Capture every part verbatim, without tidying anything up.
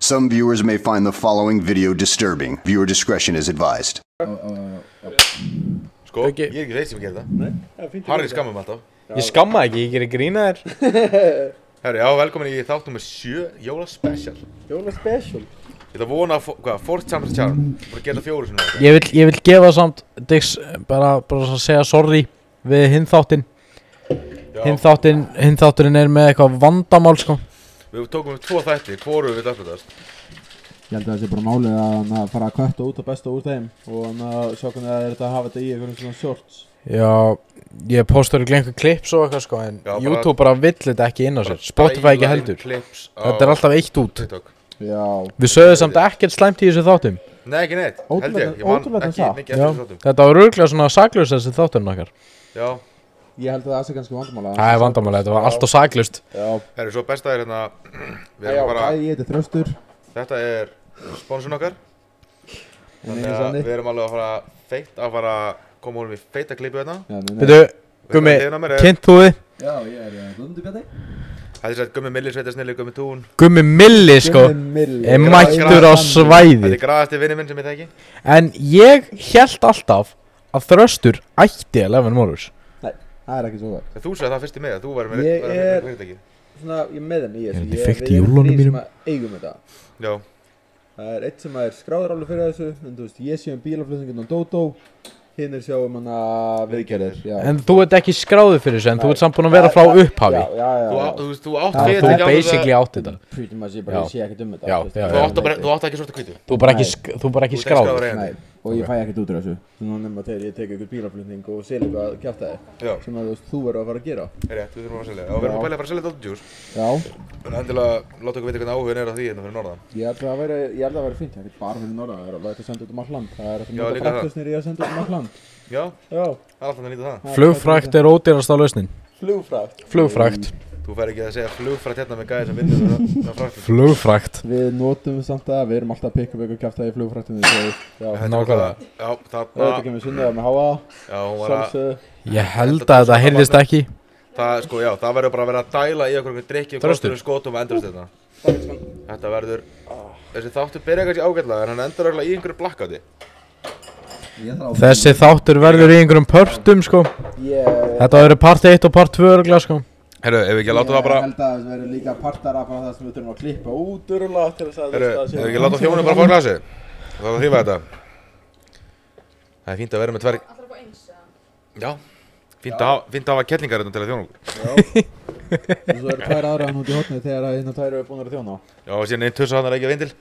Some viewers may find the following video disturbing. Viewer discretion is advised. Sko, ég er ekki reist sem að gera það. Nei, það er fínt. Harry skammar mig alltaf. Ég skamma ekki, ég gerir grína þér. Herri, já, velkomin í þátt nummer sjö, Jóla Special. Jóla Special. Ég ætla að vona að, hvað, fourth time for the charm. Bara geta fjóru sinni á þetta. Ég vil, ég vil gefa samt, Dix, bara, bara að segja sorry við hinn þáttinn. Hinn þáttinn, hinn þátturinn er með eitthvað vandamál, sko. Við tókum við tvo þætti, hvoru við dagspöldast. Ég held að það sé bara málið að hann að fara að kvætta út og besta úr þeim og hann að sjá hvernig það er þetta að hafa þetta í einhverjum svona shorts. Já, ég postur ekki einhver klips og eitthvað, sko, en Já, bara- YouTube bara vill þetta ekki inn á sér. Spotify ekki heldur. Clips á Þetta er alltaf eitt út. TikTok. Já. Við sögðum samt ekkert slæmt í þessu þáttum. Nei, ekki neitt, held ég. Ótrúlega- Ég man ótrúlega ekki satt. mikið Já, eftir þessu þáttum. þetta var örgulega svona saklaust þessi þátturinn okkar. Já, Ég held að það sé kannski vandamála. Það er vandamáli, þetta var alltaf saklaust. Já. herri, svo besta er hérna, við Já, erum bara, hæ, ég heiti Þröstur. þetta er sponsun okkar. En Þannig ég er að Sanni. við erum alveg að fara feitt að fara að koma honum í feita klippu hérna. Já, nei, nei. Veitu, Gummi, Hliðina á mér er- kynnt þú þið? Já, ég er Guðmundur Bjarni. Það er sett Gummi Milli, Sveitasnilli, Gummi Tún. Gummi Milli, sko, Gummi Milli. er Gra- mættur á gra- svæði. Þetta er graðasti vinni minn sem ég þekki. En ég held alltaf að Þröstur ætti eleven Morus. Nei, það er ekki svo verð. Þú sagði það fyrst í mig að þú væri með Ég væri er- með fyrirtæki. Svona, ég er með henni í Er þessu. þetta Ég- feikt við í erum jólunum þrír mínum? sem að eigum þetta. Já, Það er eitt sem er skráður alveg fyrir þessu, en þú veist, ég sé um bílaflutningin og Dótó, hinn er sjá um hana viðgerðir, já. En þú ert ekki skráður fyrir þessu, en þú ert samt búin að vera frá upphafi. Já, já, já. þú, já. á- þú veist, þú átt Já, fyrirtæki Þú á þess að- basically átt þetta. Pretty much, ég bara, Já. ég sé ekkert um þetta. Já, þú veist, já, Þú já. átt bara- þú átt ekki svart og hvítu. Þú bara ekki, Nei. sk- þú bara ekki Þú ert ekki skráður skráður. eigandi. Nei, og ég Ok. fæ ekkert út úr þessu. Svona nema til ég tek eitthvað bílaflutning og sel eitthvað kjaftaði, Já, sem að þú veist, þú verður að fara að gera. rétt, við þurfum að selja. Og við erum Já. að pæla að fara að selja Dóttur Juice. Já, Þannig endilega láta okkur vita hvernig áhugin er á því hérna fyrir norðan. ég held að það væri, ég held að það væri fínt, ekkert bara fyrir norðan, það er alveg hægt að senda út um all land. Það er hægt að Já, nota líka það. fræktusnir í að senda út um all land. Já, Já. það er alltaf að nýta það. það er Flugfrækt er ódýrast á lausnin. Flugfrækt. Flugfrækt. Þú fær ekki að segja flugfrætt hérna með gæði sem vinnur með- með fræktum. Flugfrækt. Við notum samt að við erum alltaf að pikka upp eitthvað kjaftaði í flugfræktinu, svo, já. Þetta er Nákvæmlega. bara- Já, Þetta þarna, kemur sunnudag með háa, já, hún var að, sjálfsögðu. Ég held að þetta heyrðist ekki. það, sko, já, það verður bara að vera að dæla í okkur einhvern drikki og Þröstur. kostur skotum og endurist þetta. Þetta verður, þessi þáttur byrja kannski ágætlega en hann endur örugglega í einhverju blackouti. Ég þarf Þessi þáttur verður í einhverjum pörtum, sko. Ég Þetta verður part eitt og part tvö örgulega, sko. Herru, ef við ekki að láta það bara, Ég held að það verður líka partar af það sem við þurfum að klippa út úrlega til þess að herru, það ef við ekki að láta þjónu bara fá glasi. Það er að þrýfa þetta. Það er fínt að vera með tverr, Alltaf bara eins, eða? já, fínt að, hafa- fínt að hafa kettlingar hérna til að þjóna okkur. Og svo eru tvær aðra hann út í hotni þegar að einn og tvær eru búin að þjóna á. Já, og síðan einn tussa hann er ekki að vindil.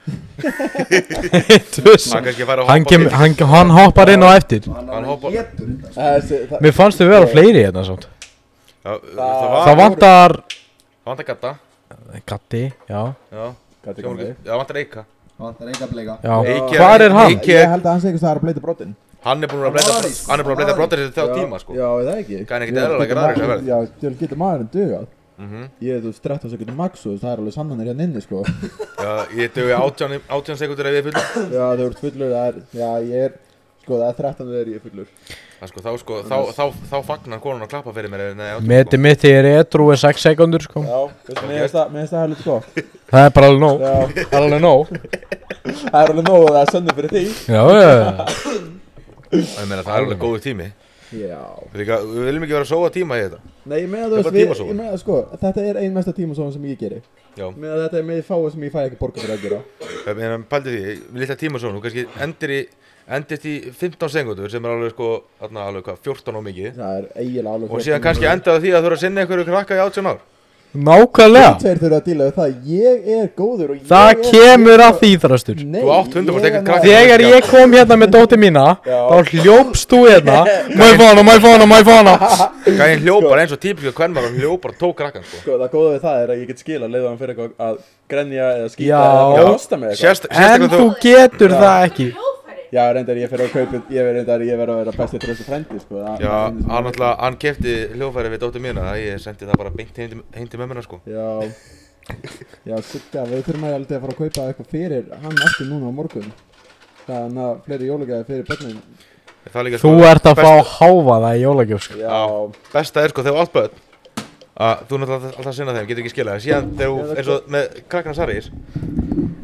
Tuss. Hann kannski fær að Hann, hoppa kem, til. hann, hann hoppar inn á eftir. Hann Hann er hoppar- getur þetta. Þessi, það, Mér fannst þau vera fleiri hérna, samt. Já, Það- það Það var, vantar... það vantar gatta. Gatti, já. Já, Gæti sjáum komið. ekki. Já, það vantar eika. Hann er eitthvað bleika. Já. Eiki Hvar er hann? Eiki Ég er, held að hann sé ekki að það er að bleita brotin. hann er búinn að bleita, hann er búinn að bleita brottir þessi þjá tíma, sko. Já, er það ekki. Gæti ekkert Ég- eðlilega getur gera aðra ma- þessa verð. Já, til getur maðurinn dugað. Mhm. Ég er þú veist þrettán sekúndur max og það er alveg sannanir hérna inni, sko. Já, ég dugi átján, átján sekundur ef ég er fullur. Já, þú ert fullur, það er, já, ég er, sko, það er þrettán þegar ég er fullur. Það sko, þá sko, þá, þá, þá fagnar konan að klappa fyrir mér nei, átján, Meti mitt þegar ég er edru er sex sekundur, sko. Já, veistu, mér finnst það, mér finnst það heldur gott. Það er bara alveg nóg. Já, Það er alveg nóg. það er alveg nóg og það er sönnum fyrir því. Já, já. Ég meina, það er alveg góður tími. Já. Líka, við viljum ekki vera að sóa tíma í þetta. Nei, ég meina Það þú er veist, bara við, tímasóun. ég meina sko, þetta er ein mesta tímasóun sem ég geri. Já, Ég meina þetta er með fáið sem ég fæ ekki borga fyrir að gera. ég meina, pældi því, við litla tíma svo, nú kannski endir í, endist í fimmtán sekundur sem er alveg sko, þarna alveg hvað, fjórtán á mikið. Það er eiginlega alveg... Og síðan kannski endar það því að þú eru að sinna einhverju krakka í átján ár. Nákvæmlega. Tveir þurfa að díla við það, ég er góður og ég Það er... kemur að því, Þröstur. Nei, Þú átt hundrað prósent ég er ekkert krakka. maður- Þegar ég kom hérna með dóttir mína, Já. þá hljópst þú hérna. Má ég fá hana, má ég fá hana, má ég fá hana. Gæinn hljópar eins og típiska kvenmar og hljópar og tók krakkan sko. Sko, það góða við það er að ég get skila leiða hann fyrir eitthvað að grenja eða skýta Já. eða Já. kosta mig eitthvað. Sérst, En sérstaklega þú þú, getur það ekki. Hljóðfæri? Já, reyndar ég fyrir að kaupa, ég verður reyndar ég verður að vera besti tröstu frendi, sko. Það- já, það er einu sem hann ég- alltaf, hann kefti hljóðfæri við dóttur mína, ég sendi það bara beint heim til, heim til mömmuna sko. Já, já, Sigga, við þurfum að aldrei að fara að kaupa eitthvað fyrir hann eftir núna á morgun. Þannig að fleiri jólagjafir fyrir börnin. Það er líka, Þú sko, ert að best- fá háfaða í jólagjöf, sko. Já, Besta er sko þegar þú átt börn að þú náttúrulega alltaf að sinna þeim, getur ekki skilað en síðan þegar þú, eins og með krakkana Saris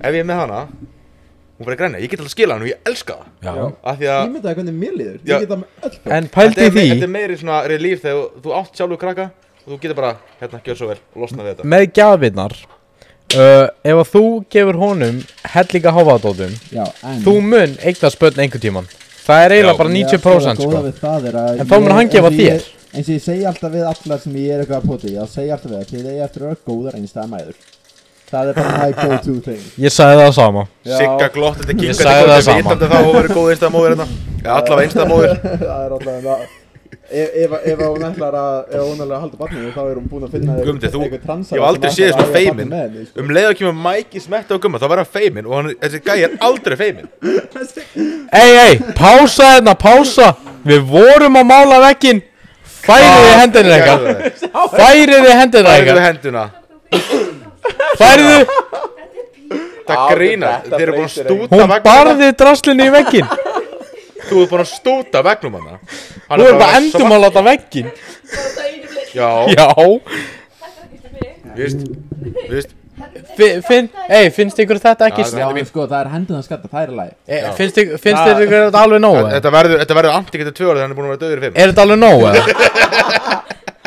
ef ég er með hana hún fyrir að grenja, ég get alltaf að skila hann og ég elska það Já. af því að Ég myndi að hvernig mér líður Já. Ég geta með öll börn. En pældi þetta er, því, þetta er meiri svona relief þegar þú- þú átt sjálfur krakka og þú getur bara, hérna, gjör svo vel og losna við þetta með gjafirnar uh, ef að þú gefur honum hellinga hávaðadótum, Já, en þú mun eignast börn einhvern tíman. Það er eiginlega Já. bara níutíu prósent Já, sko. góða við það er að En þá mun ég- hann gefa eins og ég- þér. Eins og ég segi alltaf við allar sem ég er eitthvað að poti Ég segi alltaf við að þið eigi eftir að vera góðar einstæða mæður Það er bara my go-to thing Ég sagði það sama. Já. Sigga glott, þetta Ég kinga sagði það sama. vitandi það og verið góð einstæða móðir hérna Já, allavega einstæða móðir Það er alltaf það Ef, ef, ef hún ætlar að, ef hún ætlar að halda barnið þá er hún búin að finna þér Guðmundi, þú, einhver transara ég hef aldrei sem séð ætlar svona að eiga feimin barnið með henni, sko. Um leið að kemur Mike í smetti á gumma, þá verður hann feimin og hann, þessi gæi er aldrei feimin Ei, ei, pása hérna, pása. Við vorum að mála vegginn. Færiði hendina eitthvað. Færiði hendina Það er eitthvað. henduna Færiðu. Það grína, þeir eru búin að stúta Hún vegnum barði draslinni í vegginn. Þú ert búin að stúta vegnum hana Þú erum bara endum að láta vegginn. Já, Já. víst, víst Fi- Finn, ei, finnst ykkur þetta ekki Já, Já, Þetta er en sko, það er hendina skatta, það er læg e, Finnst ykkur, finnst ykkur þetta alveg nóg? eða? Þetta verður, þetta verður antik eftir tvö orðið, hann er búin að vera döður í fimm Er þetta alveg nóg eða?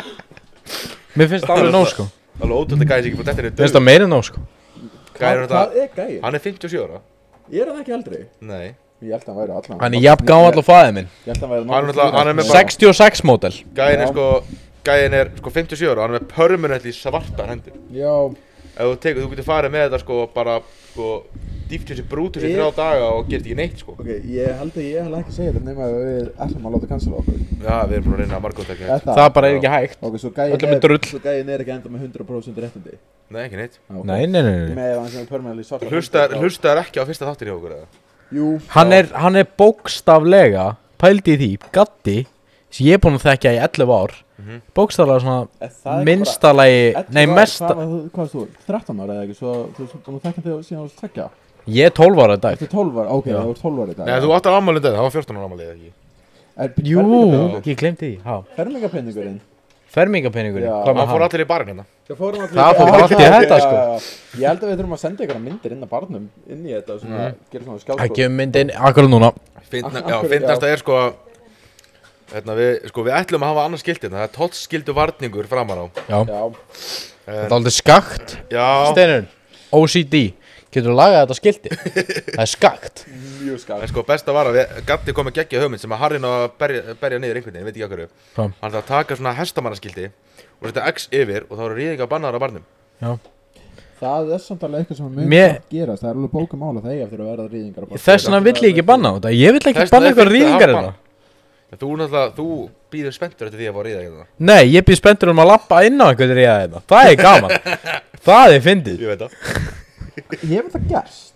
Mér finnst það alveg nóg sko. Alveg ótrúld að gæði sig ekki búin þetta Mér finnst það meira en nóg sko. Gæði er Hvað þetta, er gæi? hann er fimmtíu og sjö ára Ég er hann ekki eldri Nei, Ég held að hann væri allan Hann er jafn gamall og fæðið minn. Ég held að hann væri Hann er náttúrulega- hann er með bara- sextíu og sex módel. gæðin er Já. sko, gæðin er sko fimmtíu og sjö ára og hann er með permanently svartar hendur Já, Ef þú tekur, þú getur farið með þetta sko bara, sko, dýftur sér brútur sér Ég- þrjá daga og gerst ekki neitt sko ok, ég held að ég held ekki að segja þetta nema að við ætlum að láta cancela okkur Já, við erum búin að reyna að margóta Er Það bara er ekki hægt. Ok, svo gæin Öllum er er, drull. svo gæin er ekki enda með hundrað prósent réttindi Nei, ekki neitt Já, ok. Nei, nei, nei, nei. Með hann sem er permanently svarta Hlustaðar hendur, þá- hlustaðar ekki á fyrsta þáttir hjá okkur eða? Jú Hann já. er, hann er bókstaflega, pældi í því, Gatti, sem ég er búinn að þekkja í ellefu ár, Mhm. bókstaflega svona Er það ekki minnstalagi, bara- nei Hvað- mesta, Hvað var þú- hvað varst þú? þrettán ára eða ekki? Svo þú ert búin að þekka þig síðan þú varst tveggja ég er tólf ára í dag. Eftir tólf ára, ok, Já. það var tólf ára í dag Nei, þú áttar ámælið þetta, það var fjórtán ára ámælið ekki Er Jú, fermingarpenningur- ég glemdi því, há. Fermingapenningurinn Fermingapenningurinn, Já. hvað með Hann fór hann? allir í barinn hérna Það fórum allir Það fór Já, allt í já, þetta, já, sko. já, já. Ég held að við þurfum að senda ykkur myndir inn að barnum inn í þetta og svona, gera svona skjálfskóð Ekki um myndin, akkur núna. Fyndna, Akkur- Já, akkur- fyndnasta er sko að hérna, við, sko, við ætlum að hafa annars skiltið það er tollskildu varningur framar á Já, Já, þetta er aldrei skakt. Já, Steinurinn, O C D, getur þú lagað þetta skilti? Það er skakt. mjög en skjálf sko besta var að við Gatti kom með geggja hugmynd sem að Harry ná að berja, berja niður einhvern veginn, ég veit ekki okkur Hvað? Hann ætlaði að taka svona hestamannaskilti og setja X yfir og þá eru rýðingar bannaðar á barnum Já. Það er samt alveg eitthvað sem mun Mér- samt gerast Það er alveg bókamál að það eigi eftir að verða rýðingar á barnum. Þess vegna vill ég ekki banna á þetta. Ég vill ekki Þess banna vegna er eitthvað fínt að rýðingar hafa hérna. En þú náttúrulega, þú býður spenntur eftir því að fá að ríða hérna Nei, ég býð spenntur um að lappa inn á einhvern ríða hérna. Það er gaman. Það er fyndið. Ég veit það Hefur það gerst?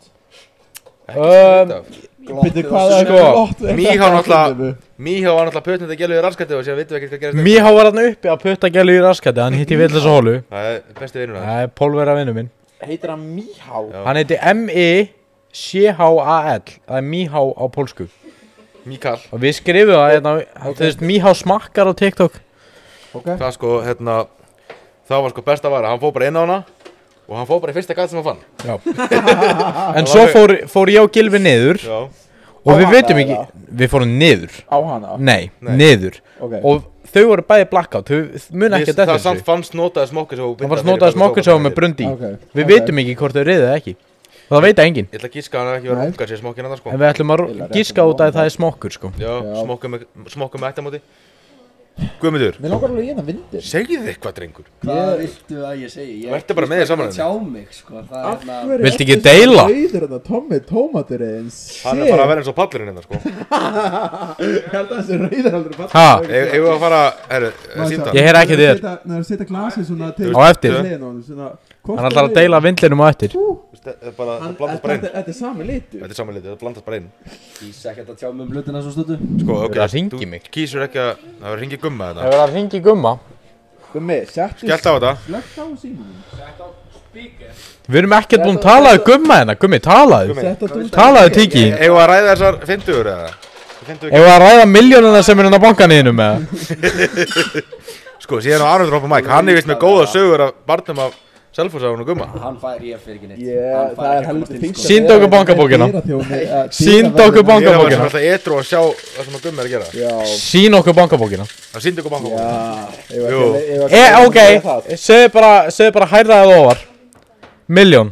Um, Býttu hvað er Sko, glott við Míhá þetta náttúrulega kallinu? Míhá var náttúrulega pötnandi að gælu í raskati og síðan vitum við ekkert hvað gerast Míhá var hann uppi að putta gælu í raskati. Hann hitti vill þessa hólu. Það er besti vinnuna Það er pólvera vinnu minn. Heitir hann Míhá? Já. Hann heiti M I C H A L. Það er Míhá á pólsku. Míkal Og við skrifum það hérna, þú veist, Míhá smakkar á TikTok. Ok Það sko, hérna Það var sko besta var að hann fór bara inn á hana og hann fór bara í fyrsta gat sem hann fann Já. En svo fór, fór ég og Gylfi niður Já og Á við hana vitum ekki, eða? við fórum niður. Á hana? Nei, Nei. niður. Ok Og þau voru bæði blackout, þau mun ekki að Það þetta samt fannst notaði smokkur svo Það var notaði smokkursá með brundi í. Ok, Við ok. vitum ekki hvort þau riðið eða ekki. Og það veit enginn. Ég ætla að gíska að hann hafi ekki verið Nei. að unga sér smokkin annars sko En við ætlum að Illa rétt gíska að út að vona. það er smokkur sko. Já, Já. smokkum með, smokkum með ættamóti Guðmundur, Mér langar alveg í hérna vindir segið þið eitthvað drengur Hvað viltu að ég segi? Ég Vertu bara með í ekki samræðunni. tjá mig, sko. Það er hérna... Viltu ekki deila? Rauður hérna, Tommi, tómaturinn Hann er bara að vera eins og pallurinn hérna sko Ég held að þessi rauður aldrei fatt Ha? Eigum við að fara, herru, sínda Ég heyri ekki þér. När það setja glasið svona til Á eftir. til hliðina á honum, svona, hvort eh, Hann ætlar að deila vindlinum á eftir. Bara, Hann- það blandast bara inn Þetta þetta er sami litur Þetta er samanlítið, það blandast bara inn Ég sé ekki að tjá mig um hlutina svo stötu. Sko, ok, Það hringi þú mig. kýsur ekki að, það verður hringi gumma Það þetta verður að ringi gumma. Gummi, settu Skellt á þetta slögt á símanum Við erum ekkert búin að tala um gumma hérna. Gummi, talaðu. Gummi. Sett á dús- Talaðu tiki. Eigum við að ræða þessar fimmtugur eða? fimmtugur Ef við að ræða miljónuna sem er hérna á bankaninu með. Sko, síðan á Arnur Rópa Mike, hann er vist með góða sögur af barnum af Selfoss á hún og gumma. Hann fær, ég fyrir ekki neitt Ég, Hann fær það er ekki að komast heldur inn, fínt sko. Sýndu okkur bankabókina. Sýndu okkur Ég var bankabókina. sem alltaf edru að sjá það sem að gumma er að gera. Já, Sín okkur bankabókina. Það sýndi okkur bankabókina. já ég var Jú. ekki- ég var E, ekki- ok, segðu bara, segðu bara hærra eða ofar. Miljón.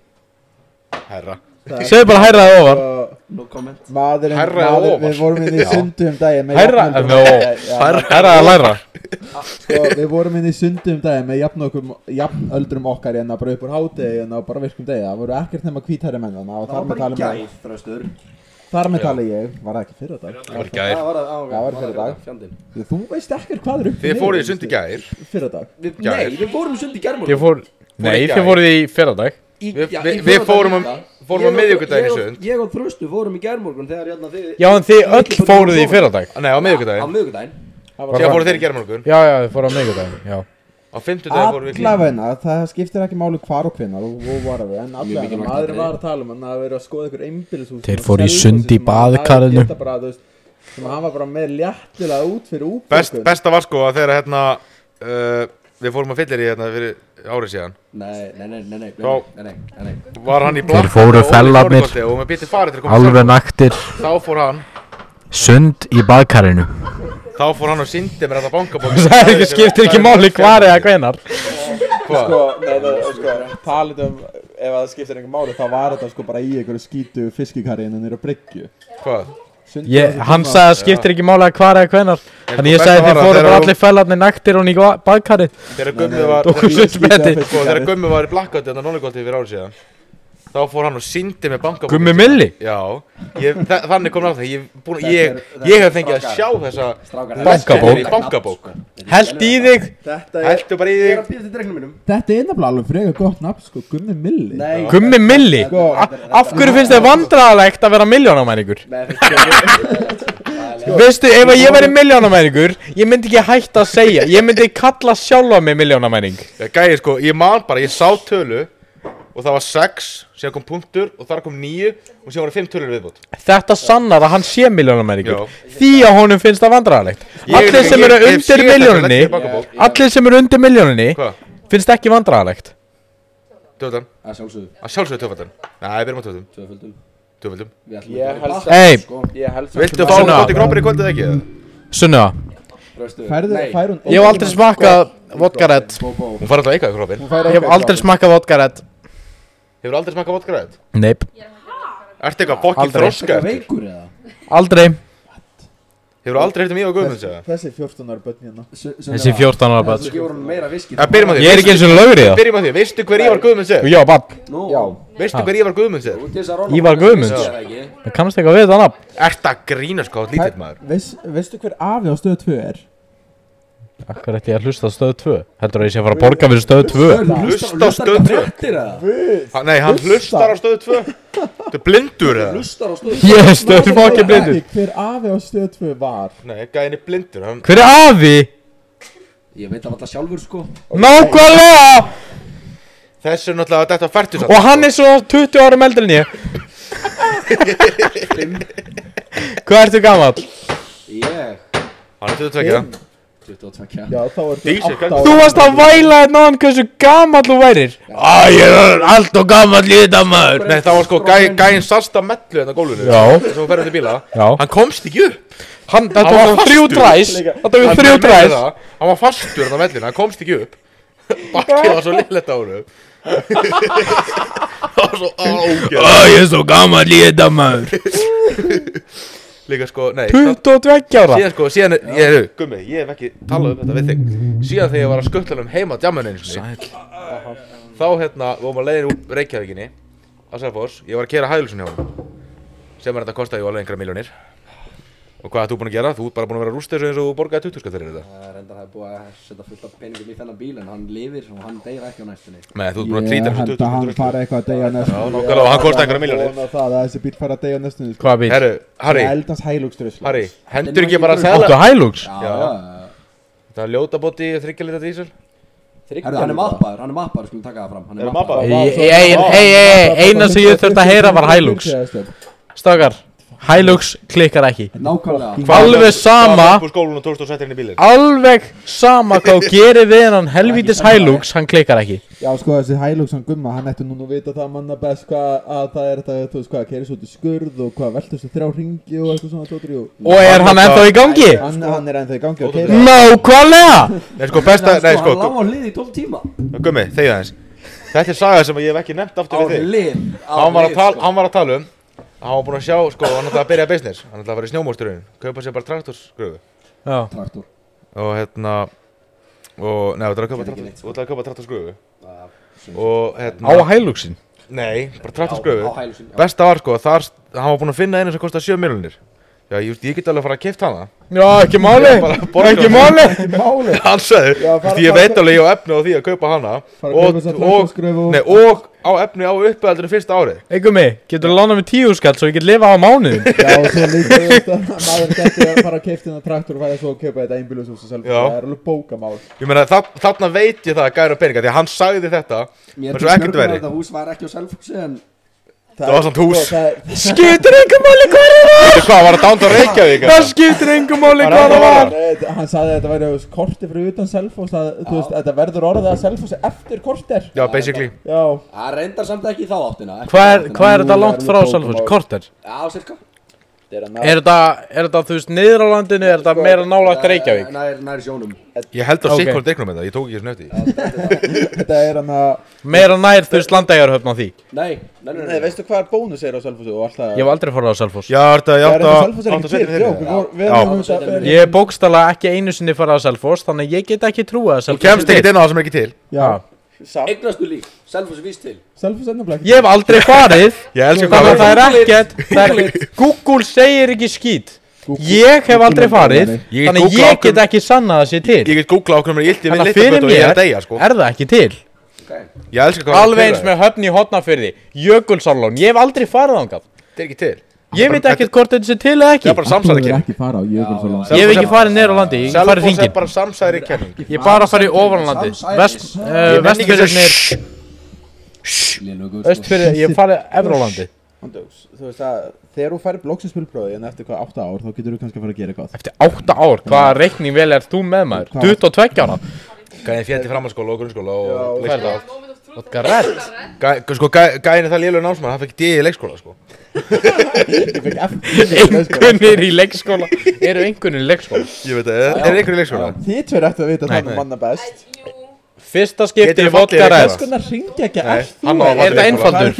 Herra. Segðu bara hærra eða ofar. Og No comment Maðurinn, Hærra eða maður, ofar? við vorum inn í sundu um daginn með Hærra jafnöldrum- eða Já, ofar. Hærra eða læra. Sko, við vorum inn í sundu um daginn með jafnöldrum, jafnöldrum okkar hérna bara upp úr hádegi hérna og bara virkum degi. Það voru ekkert nema hvítæri menn þarna og Það þar var með bara tali í með, gæð, þröstur þar með tali ég, var það ekki fyrir dag? Það var í gær. Það var það, á, ok, Það var fyrir dag. Fjandinn Þú veist ekkert hvað er upp Þið fóruð í sund í gær. Fyrir dag. Við- Gær. Nei, við fórum sund í gærmorgun Ég fór, nei, í gær. þið fóruð í fyrradag. Við- við- við fórum á- fórum á miðvikudaginn í sund. Ég og Þröstu fórum í gærmorgun þegar hérna þið Já, en þið öll fóruð í fyrradag. Nei, á Á miðvikudaginn. miðvikudaginn Síðan fóruð þeir í gærmorgun. Já, já, þið fóruð á miðvikudaginn, já. Á fimmtudaginn fórum við klíma. Allavegna, það skiptir ekki máli hvar og hvenær og og var við, en allavegna, mikilvægt maðurinn atriði. var að tala um hann að vera að skoða ykkur einbýlishús Þeir fóru í sund í baðkarinu. sem hann var bara með léttilega út fyrir Best, útborgun. besta var sko að þegar hérna uh, við fórum að fyllir í hérna fyrir árið síðan. Nei, nei, nei, nei, nei, Já. nei, nei, nei, nei Var hann í Þeir blakka fóru og Óli fellarnir. Þórðarkosti og með býtti farið til að koma Alveg saman. naktir. Þá fór hann, Sund í baðkarinu. þá fór hann og síndi mér þetta bankabók. Það er ekki, skiptir ekki máli hvar eða hvenar. Hvað? Sko, nei, nei, sko, talið um ef það skiptir einhver máli þá var þetta sko bara í einhverju skítu fiskikarinu nýra bryggju. Hvað? Sund- Ég, hann sagði að skiptir ekki máli hvar eða hvenar. Þannig ég besta sagði var þeir að fóru þegar bara þú- allir fellarnir naktir og í baðkarið. Þegar Gummi var, Tóku þegar- sundspreti. sko, þegar Gummi var í blakkati hérna nólugolti fyrir árið síðan, þá fór hann og síndi mér bankabók. Gummi Milli? Já, ég, þa þannig kom það ég, búin, Þetta ég, er- þetta ég er hef fengið að strákar. sjá þessa Strákar, Bankabók. í bankabók. Held í þig. Þetta er, Heltu bara í Ég er þig. að býða til dregnum mínum þetta er nefnilega alveg frekar gott nafn sko, Gummi Milli. Nei Gummi Milli? Sko, A- Af hverju finnst þið vandræðalegt að vera milljónamæringur? Nei, þetta Veistu, ef að ég væri milljónamæringur, ég myndi ekki hætta að segja. Ég myndi kalla sjálfa mig milljónamæring. Gæði sko, ég man bara, ég sá tölu og það var sex, síðan kom punktur og þar kom níu og síðan voru fimm tölur viðbútt. Þetta sannar að hann sé milljónamæringur. Já. Því að honum finnst það vandræðalegt. Ég- Allir sem ég- eru ég hef undir séð þetta milljóninni, í bankabók. allir sem eru undir milljóninni, Hvað? finnst ekki vandræðalegt. Töfaldan? er sjálfsögðu Að sjálfsögðu töfaldan. Nei, við erum á töfaldum. Tvöföldum Töfaldum. Við ætlum Ég að held gera Hey. plast, sko. Ég held Viltu fá hún Sunna. gott í grópir í kvöldið ekki? eða? Sunniva, Röstu Færðu, Nei. fær hún ég hef aldrei smakkað vodka red. Bó, bó Hún fær alltaf eitthvað í grópir. Hún fær Ég hef eitthvað aldrei frá smakkað vodka red. Hefur aldrei smakað vodka ræð? Neip, Ertu eitthvað fokkin Aldrei. þroska Eitthvað eftir? veikur eða aldrei. Hefur aldrei hefði mig og Guðmunds eða? Þessi fjórtán ára börn hérna. Þessi fjórtán ára börn. Þú gefur hann meira viski Ja, byrjum á því. Ég er ekki eins og lögrið það. Byrjum á því. Veistu hver Ívar Guðmunds er? Já, bann. Nú Já. Veistu Ha. hver Ívar Guðmunds er? Þú til þess að Ronald Ívar fær Guðmunds. viski, eða ekki? Það kannast eitthvað við það nafn. Ertu að grína sko, lítill maður? Veist, veistu hver afi á stöðu tvö er? Akkur ætti ég að hlusta á stöð tvö. Heldur að ég sé að fara að borga fyrir stöð tvö. Hlusta á stöð tvö. Við Ha- Nei, hann hlustar á stöðu tvö. Þú er blindur eða? Hlustar á stöð Ég er stöð fokkin blindur. Hver afi á stöðu tvö var? Nei, gæðin er blindur. Hann... Hver er afi? Ég veit af alltaf sjálfur sko Nákvæmlega. Þessu er náttúrulega þetta færtur Og hann er svo tuttugu árum eldri en ég. Hvað ertu gamall? Ég Hann er tuttugu og tveggja. tuttugu og tveggja Já, þá er Dísa, átta hvað- ára. Þú varst að væla hérna á hann hversu gamall þú værir. Æ, ég er allt og gamall í þetta maður. Nei, það var sko gæ, gæinn sasta mellu hérna á gólfinu. Já. Sem hún ferði til bíla. Já. Hann komst ekki upp. Hann, þetta Hann var var þrjú fastur. dræs. Þetta var Hann þrjú meina dræs. það. Hann var fastur hérna á mellinu, hann komst ekki upp. Bakkið var svo lillett á honum. Það var svo ágæð. Æ, ég er svo gamall í þetta maður. Líka sko, nei. tuttugu og tveggja ára. Síðan sko, síðan er, ég er, gummi, ég hef ekki talað um þetta við þig. Síðan þegar ég var að skuttla um heima á djamminu einu sinni. Þá hérna, við vorum að leiðin úr Reykjavíkinni á Selfoss, ég var að keyra Hæðilsson hjá honum. Sem er þetta kostaði jú alveg einhverja miljónir. Og hvað ert þú búin að gera? Þú ert bara búin að vera að rústa þessu eins og þú borgaði tuttugu skall fyrir þetta. Það er enda það búið að setja fullt af peningum í þennan bíl en hann lifir og hann deyr ekki á næstunni Nei, þú ert búin að Ég trýta þessu held tuttugu að hann skall. fari eitthvað að deyja næstunni. Já, nákvæmlega, og hann kostaði einhverjar milljónir. Ég vona það að þessi bíl fari að deyja næstunni. Hvað bíl? Herru, Harry, Eldans hælugströðsla. Harry, hendur ekki bara að Áttu segla? Hilux? Já, Já. já Það er ljótabóti og þriggja litra dísel. Herru, hann er mappaður, hann er mappaður, skulum taka það fram Hann Er er mappaður? mappaður Ei, ei, ei, ei, eina sem ég þurfti að heyra var Hilux. Stakar, Hilux klikkar ekki. Nákvæmlega. Alveg sama. Upp úr skólunum og tókst og settir inn í bílinn. Alveg sama hvað þú gerir við hennan helvítis Hilux, hann klikkar ekki. Já sko þessi Hilux hann gumma, hann ætti núna að vita það manna best hvað að það er þetta, þú veist hvað, keiri svo út í skurð og hvað veltur þessu þrjá ringi og eitthvað svona tóttur jú. Og er hann ennþá í gangi? Hann, hann er ennþá í gangi að keira. Nákvæmlega! Nei sko besta, nei sko, Hann lá á hlið í tólf tíma. Gummi, þegja aðeins. Þetta er saga sem ég hef ekki nefnt aftur Á við þig. hlið. Á Hann var að hlið, tala, sko. hann var að tala um að hann var búinn að sjá, sko, hann ætlaði að byrja business. Hann ætlaði að fara í snjómósturinn, kaupa sér bara traktorsgröfu. Já. Traktor. Og hérna, og, nei, þú ætlaði að kaupa Gerði ekki traktor- neitt. þú ætlaði að kaupa traktorsgröfu. Já, Og hérna, Á Hiluxin? nei, bara á traktorsgröfu. hælsinn. Já. Besta var sko, þar, hann var búinn að finna einu sem kostar sjö milljónir. Já, ég, ég get alveg að fara að keypt hana. Já, ekki máli, Bara borga- ekki máli. Máli. Hann sagði, Já, þú fara- veist, ég fara- veit alveg ég á efni á því að kaupa hana. Fara að Og, kaupa þessa og, traktorsgröfu og- nei, og á efni á uppöðaldinu fyrsta árið. Eitthvað mig, getur þú lánað með tíu skall svo ég get lifað á mánuðin? Já og svo líka þú veist að maður gæti að fara að keipta hennar traktor og fæða svo að kaupa þetta einbýlishús og selja. Já. Það er alveg bókamál. Ég meina, þa þarna veit ég það að gæra peninga, því að hann sagði þetta, Mér bara finnst svo ekkert mörgum að veri. þetta hús var ekki á Selfossi en Það var samt hús. Sko, það er- Skiptir engum máli hvað það var! Þetta hvað, var það dánt á Reykjavík? Það skiptir engum máli hvað það var! Nei, hann sagði að þetta væri þú veist, korti fyrir utan Selfoss að þú veist, þetta verður orðið að Selfossi eftir korter. Já, basically. Já. það reyndar samt ekki í þá áttina. ekki Hvað er, í þá áttina. hvað er Jú, þetta það langt er frá alveg Selfoss? bókamál. Korter? Já, cirka. Þetta er hann Er þetta, er þetta, þú veist, niður á landinu, er þetta meira nálægt Reykjavík? Nær, nær sjónum. Ég held að Ok. okay. sikkur degnum með það, ég tók ekki svona eftir því. Þetta er hann að Meira nær, þú veist, landægarhöfn á því? Nei, nei, nei, Nei, veistu hvað er bónus er á Selfossi og alltaf Ég hef aldrei farið á Selfoss. Já, þetta, ég Það er átt þetta að Selfoss er átt að ekki setja til, þér já, fyrir. við vorum- við Já. erum þetta fyrir- Ég hef bókstala ekki einu sinni farið á Selfoss, þannig að ég get ekki trúið að Þú Selfoss kemst ekkert inn á það sem er ekki til. Já, satt Eignastu lík, Selfossi víst til. Selfoss er nefnilega ekki. Ég hef aldrei farið, Ég elska þannig að hvað það er ekkert, það er, Google segir ekki skít. Ég hef aldrei farið, Ég þannig að Google ég ákveðum- get ekki sannað að sé til. Ég get googlað okkur með ilti við Þannig að fyrir Litlagötu og ég er mér að deyja, sko. er það ekki til. Ok. Ég elska hvað Alveg eins með höfn í Hornafirði, Jökulsárlón, ég hef aldrei farið þangað. Þetta er ekki til. Ég veit ekkert hvort þetta sé til eða Það er ekki. bara samsæri Þú er kenning. ekki fara á Jökulsárlón. Ég hef ekki farið niður á landi, ég hef farið Selfoss er hringinn. bara samsæri kenning. Ég hef bara farið ofan á landi. Vest, uh, Ég nenni ekki Vestfirðirnir, Lélugur, sko. Östfirði, ég hef farið Efralandi. Andjóks, þú veist að þegar þú færir blokksinsspilprófi en eftir hvað átta ár þá getur þú kannski að fara að gera eitthvað. Eftir átta ár, hvaða reikning vel er þú með maður? Hvað? tuttugu og tveggja ára? Gæðin fjætti framhaldsskóla og grunnskóla og Hvað er leikskóla. það? Vodka Red? Gæ- Sko, gæ- gæðin er það lélugur námsmann, hann fekk D í leikskóla, sko. Ég fekk F. Einhvernir í leikskóla. Eru einhvernir í leikskóla? Ég veit það, er einhver í leikskóla? Þið tveir ættu að vita Nei. það með manna best. Fyrsta skipti Getur í fallið Vodka í Red. leikskóla? Skoðan ringja ekki Nei, F. hann á að Er þetta falla í einfaldur?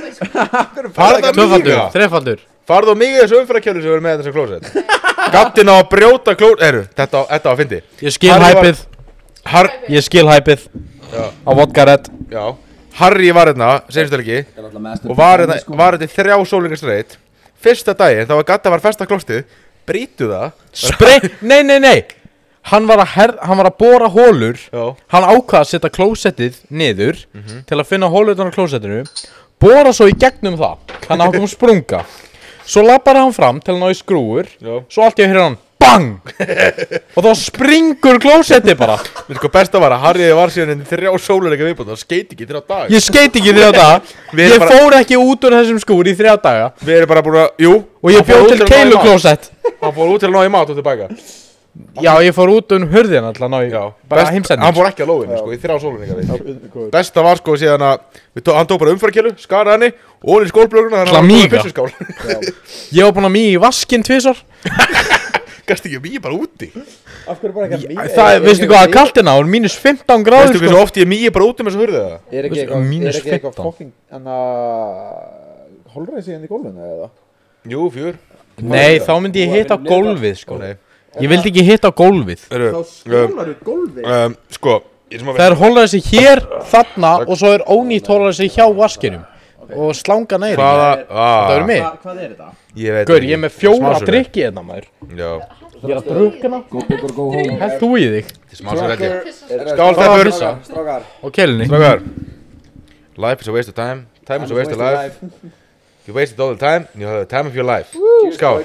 Farðu að Tvöfaldur? míga. Þrefaldur? Farðu á mig í þessu umfyrirkjölu sem við erum með þessu klósett. Gattin á að brjóta klósett. Eru, þetta á- þetta á að fyndi. Ég skil Harry var- hæpið. Har Ég skil hæpið. Já. Á Vodka Red. Já. Harry var hérna, segjumst ekki, Það er alltaf mestur og var fyrir hérna, sko. var hérna í þrjá sólingar streitt. Fyrsta daginn, þá var Gatta var festa klóstið, brýtu það. Sprey, nei, nei, nei. Hann var að, her, hann var að bora hólur. Já. Hann ákvað að setja klósettið niður til að finna hólurinn á klósettinu, bora svo í gegnum það, þannig að hann kom sprunga. Svo lappar hann fram til að ná í skrúur, Já. svo allt í að hérna hann BANG! Og þá springur klósettið bara. Við sko besta var að Harry var síðan hérna í þrjá sólingar viðbútt, það skeit ekki í þrjá dag. Ég skeit ekki í þrjá daga, Við ég erum bara- fór ekki út úr þessum skúr í þrjá daga Við erum bara búin að, jú. og ég hann fór bjóð út til að ná í keilu mat. klósett. Hann fór út til að ná í mat og tilbaka. Já, ég fór út um hurðina til að ná í Já. bara Best- heimsending. Hann fór ekki að lóðinu, sko, í þrjá sólingar við. Góður. Besta var sko síðan að, við tó, hann tók bara umfyrirkjölu, skaraði henni, og hann í skólblögruna, Til að míga. pyssuskál. Ég var búinn að míga í vaskinn tvisvar. Gæst ekki mýi bara úti. Af hverju bara ekki að míga? Það, veistu hvað að kallt hérna, hún er mínus fimmtán Veistu gráður hvað sko. svo oft ég mýi bara úti með þessu hurðið það? Er ekki Veistu, eitthvað, mínus er ekki eitthvað fimmtán. fucking, anna, holræsi hérna í gólfinu eða? Jú, fjör. Nei, þá myndi ég hitta á gólfið sko. Nei. Ég vildi ekki hitta á gólfið. Eru, Þá um, skólar út gólfið. um, sko, ég sem að Það er hólaðið hér, þarna og svo er ónýtt hólaðið hjá vaskinum. Og slanga næri. Hvaða, Það verður aaa, mig. Hva, hvað er þetta? ég veit Gaur, ég er með fjóra Smásölu. drikki hérna maður. Já, Ég er að drukkana. Go big or go home. Held þú í þig? smásur held ég. Strákar, Skál, Stefur. strákar, Strákar. Og kellinni. Strákar, life is a waste of time, time is a waste of life. You wasted all the time, you have the time of your life. Skál.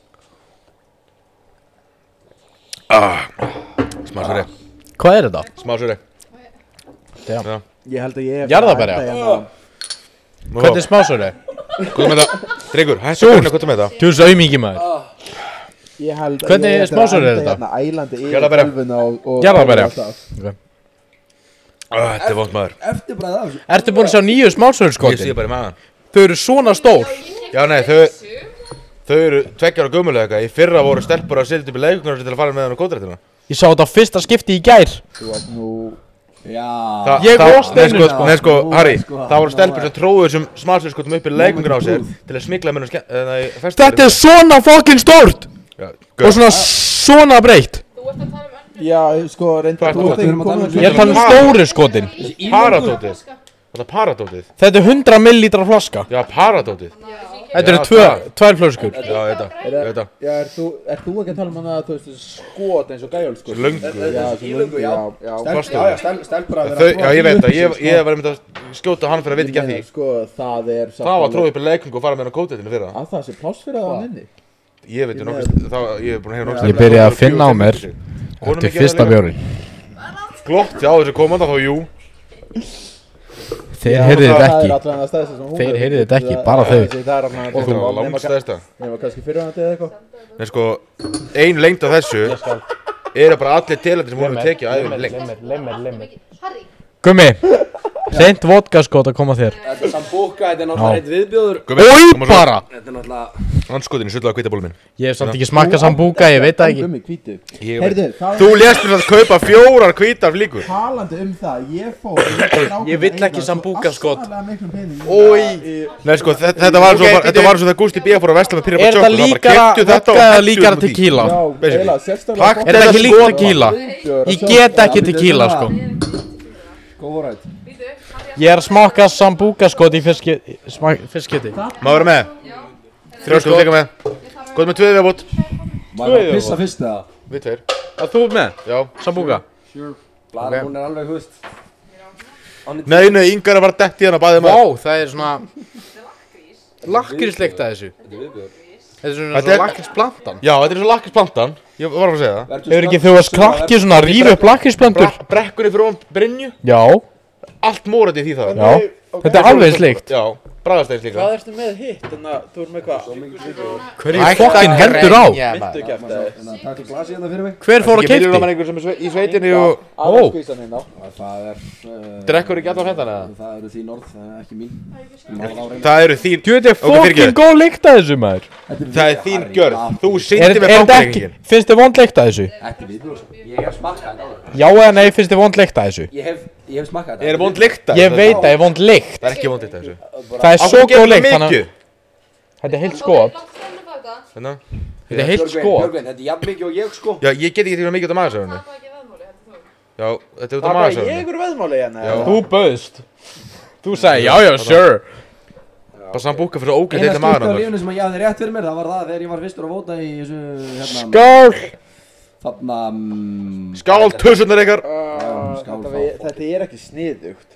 Ah, smásuri, Hvað er þetta? smásuri. Já. Já. Ég held að ég... Jarðarberja. Hérna- Hvernig er smásöru? Hvað með það? Drengur, hættu að hvað með það? Þú veist auðmikið maður. Ég held að Hvernig ég ætti að smásur er enda þetta? hérna ælandi yfir Jarðarberja. tölvuna og- og- Jarðarberja. og alltaf. Þetta er vond maður. Eftirbræð af þessu. Ertu búin að sjá nýju Ég sé smásöðurskotin? bara í maðan. Þau eru svona stór. Já, nei, þau Þau eru tveggjar og gömulega eitthvað. Í fyrra voru stelpur að setja upp í leikunar til að fara með hann á kótrættina. Ég sá þetta á fyrsta skipti í gær. Þú ert nú Já. Þa- Ég þá- brosti Nei, einu sko, sinni. nei, sko, Nú Harry, er sko- það voru nú stelpur er- sem tróðu þessum smalsöðskotum upp í leikunar á sér til að smikla með hennar Þetta er svona fucking stórt. Og svona svona breytt. Þú ert að tala um önnur. Já, sko, reyndar Hvað þú ertu ert að ekki tala um? komin Ég er að tala um stóru skotin. Paradótið. Þetta er paradótið. Þetta er hundrað millilítra flaska. Já, paradótið. Þetta eru Já, tvö, það. tvær flöskur. Já, þetta, þetta. Já, er þú, er þú ekki að tala um hana, þú veist, skot eins og gæjól, sko? Löngu. Já, svo löngu, já, já. Stelp- Já, já, stel- stelpur að vera Þau, já, ég veit það, ég, ég var einmitt að skjóta hann fyrir að vita ekki að því. Sko, það er samt Það var alveg- tróðið upp í leikung og fara með hann á kótrættinu fyrir það. Að það sé pláss fyrir það á minni. Ég veit ju nokkuð, þá, ég hef búin að heyra nokkuð. Ég byrjaði að finna á mér. Þetta er fyrsta bjórin. Glott, já, þessi komanda þá, jú. Þeir heyrðu þetta Það er ekki. allavega það stæðist sem hún Þeir er. heyrðu þetta ekki, Það- bara já, þau. þessi, Það er allavega Og þú var langstæðista. Nefna kannski fyrirvændi eða eitthvað. Nei, sko, ein lengd af þessu eru bara allir telendir sem voru tekið á æfinni lengt. Harry, Gummi, reynd vodkaskot að koma þér. Þetta er Sambuca, þetta er náttúrulega eitt viðbjóður. Ói bara! Þetta er náttúrulega Anskotin í sullaða hvítabólu minn. Ég hef samt ekki smakkað Sambuca, ég veit það ekki. Gummi, hvítu. Ég Heyrðu, veit. það Þú lést mér að kaupa fjórar hvítar flíkur. talandi um það, ég fór Ég vill ekki Sambuca, skot. Ói Nei, sko, þe- þetta var svo Ok, bara, bíddu. þetta var svo þegar Gústi B. fór að vesla með Pyrrha Er þetta líkara vodka eða líkara tequila? Já, basically. eiginlega, sérstaklega Takk, gott. Er þetta ekki líkt Þetta tequila? Bjór, Ég sjá- get ekki Já, tequila, bíddu, sko. góðrætt. Ég er að smakka Sambuca skot í fiskjöti. Má vera með? Þrjá sko þykka með. Góð með tvöðið viðbót. Má ég bara pissa fyrst eða? Við tveir. Að þú með? Já. Sambuca? Blara, hún er alveg, þú veist. Nei, nei, yngar að fara dett í hann að bæði Vá, maður. það er svona lakrísleikt að þessu. Þetta er viðbjóður. Þetta er svona Þetta er- svona lakrísplantan. Já, þetta er svo lakrisplantan. Ég var að segja það. Vertu Hefur ekki stödd- þú að krakki svona að rífa upp lakrísplantur? Bra- Brekkunni fyrir ofan Brynju. Já, Allt mórandi í því það. já. Þetta er alveg sleikt. Já, bræðastæðis líka. Hvað ertu með hitt? Þannig að þú er með hvað? Hverju fokkin hendur á? Myndu kæfti Þannig að taka glasi hérna fyrir mig. Hver fór að Ekki byrjum keipti? að einhver sem er sve- í sveitinni og Aðeins skvísan hérna Það er, uh, drekkur ekki allar hendan eða? það eru þín orð, það er ekki mín. Ég má þá reyna. Það eru þín, Þú veit ég Ok, fyrirgefðu. fokkin góð leikt að þessu maður. það er þín gjörð. Þú Er sýndi er með þetta ekki, bankareikingin. finnst þið vond leikt að þessu? Þetta er viðbjóður, sko. Ég hef smakkað þetta alveg. Já eða nei, finnst þið vond leikt að þessu? Ég hef, ég hef smakkað þetta. Er vond lykt að Ég veit að það er vond leikt. Það er ekki vond lykt að þessu. Það er svo góð leikt, þannig mikið. að þetta er heilt skot. Hérna. Þetta er heilt Björgvin, skot. Björgvin, þetta er jafn mikið og ég, sko. Já, ég get ekki því mikið út af magasöfunni. Já, þetta er út af Það er ég magasöfunni. ykkur veðmáli hérna Já. Þú bauðst. Þú sagði já já, sure. Bara sambúka fyrir ógætt Eina eitthvað skipti á magan lífinu sem að ég hafði rétt fyrir mér, það var það þegar ég var fyrstur að vóta í þessu, hérna, Skál. þarna, mm, Skál, tussunar ykkar. já, skál, Þetta fá. vi- Þetta er ekki sniðugt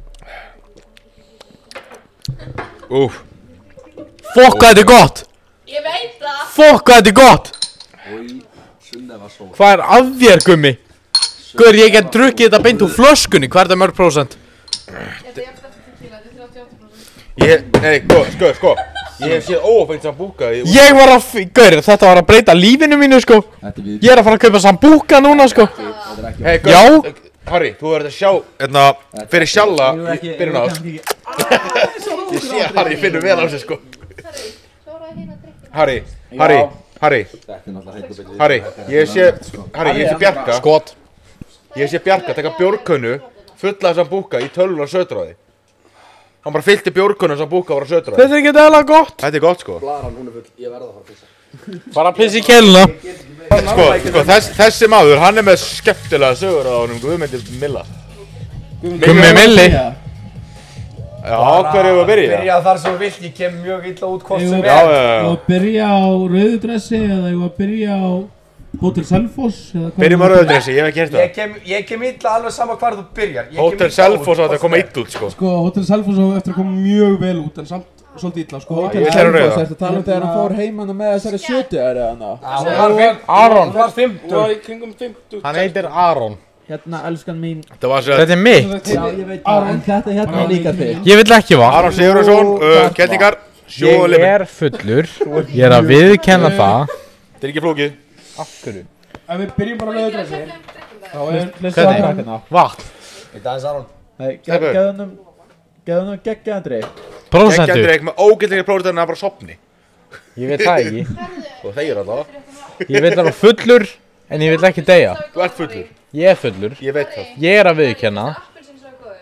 Úf. Fokk hvað þetta er gott. Ég veit það. Fokk hvað þetta er gott. Ói, sunna var svo. Hvað er að þér, gummi? Guður, ég get drukkið þetta beint úr flöskunni. Hvað er þetta mörg prósent? Þetta er jafnst eftir tequila, þetta er þrjátíu og átta prósent. Ég, nei, sko, sko, sko. Ég hef séð óafengt sambúka í... Ég var að, guður, þetta var að breyta lífinu mínu, sko. Þetta er við, Ég er að fara að kaupa Sambuca núna, sko. þetta er ekki. Hei, Já. Harry, þú verður að sjá, hérna, fyrir sjalla í byrjun ás. Ég sé að Harry finnur vel á sig, sko. Kláraði hérna að drikja. Harry, Harry, Harry, Þetta er náttúrulega heitt og byrjuð. Harry, ég sé, Harry, ég sé Bjarka. Skot. Ég sé Bjarka taka bjórkönnu fulla af sambúka í tölvunar sötráði. Hann bara fyllti bjórkönnu af sambúka og var að sötráði. Þetta er ekki eðla gott. Þetta er gott, sko. Blaran, hún er full, ég verða að fara að pissa. Bara að pissi í kæluna. Sko, sko, þess, þessi maður, hann er með skemmtilega sögur á honum Guðmundi Milla. Gummi Milli. Já, hver hefur að byrja? Byrja þar svo vilt, ég kem mjög illa út hvort sem Já, já, Ég já. var að byrja á rauðudressi eða ég var að byrja á Hotel Selfoss eða hvað Byrjum á rauðdressi, ég hef ekki hert Ég það. kem, ég kem illa alveg sama hvar þú byrjar. Ég kem Hotel illa Selfoss út, átti að hvort koma sem er. ill út, sko. Sko, Hotel Selfoss á eftir að koma mjög vel út en samt svolítið illa sko. Hotel Ég vil hérna rauða. Selfoss, ertu að tala um þegar hann fór heimana með þessari sjötuæri hana Já, hún var fimm- Aron. Hún var fimmtug. var í kringum fimmtugt. Hann heitir Aron. Hérna, elskan mín Það var sér Þetta er mitt. Já, ég veit það, en þetta hérna er líka þig Ég vil ekki va. Aron Sigurðarsson, uh, Keldingar. Show Ég a limit. er fullur. Ég er að viðurkenna það. Þetta er ekki flókið. Af hverju? Ef við byrjum bara að lögðu dressi þá er Hlusta á krakkana. Vatn. Þetta er Aron. Nei, Stefur. geðu hennum Geðu hennum geggjaðan drikk. Ekki Prósentu. endur ekki með ógætlega prófið en að bara sopni. Ég veit það ekki. Og þeir eru allavega. Ég vil vera fullur, en ég vil ekki deyja. Þú ert fullur. Ég er fullur. Ég veit það. Ég er að viðurkenna. Appelsín svo góður.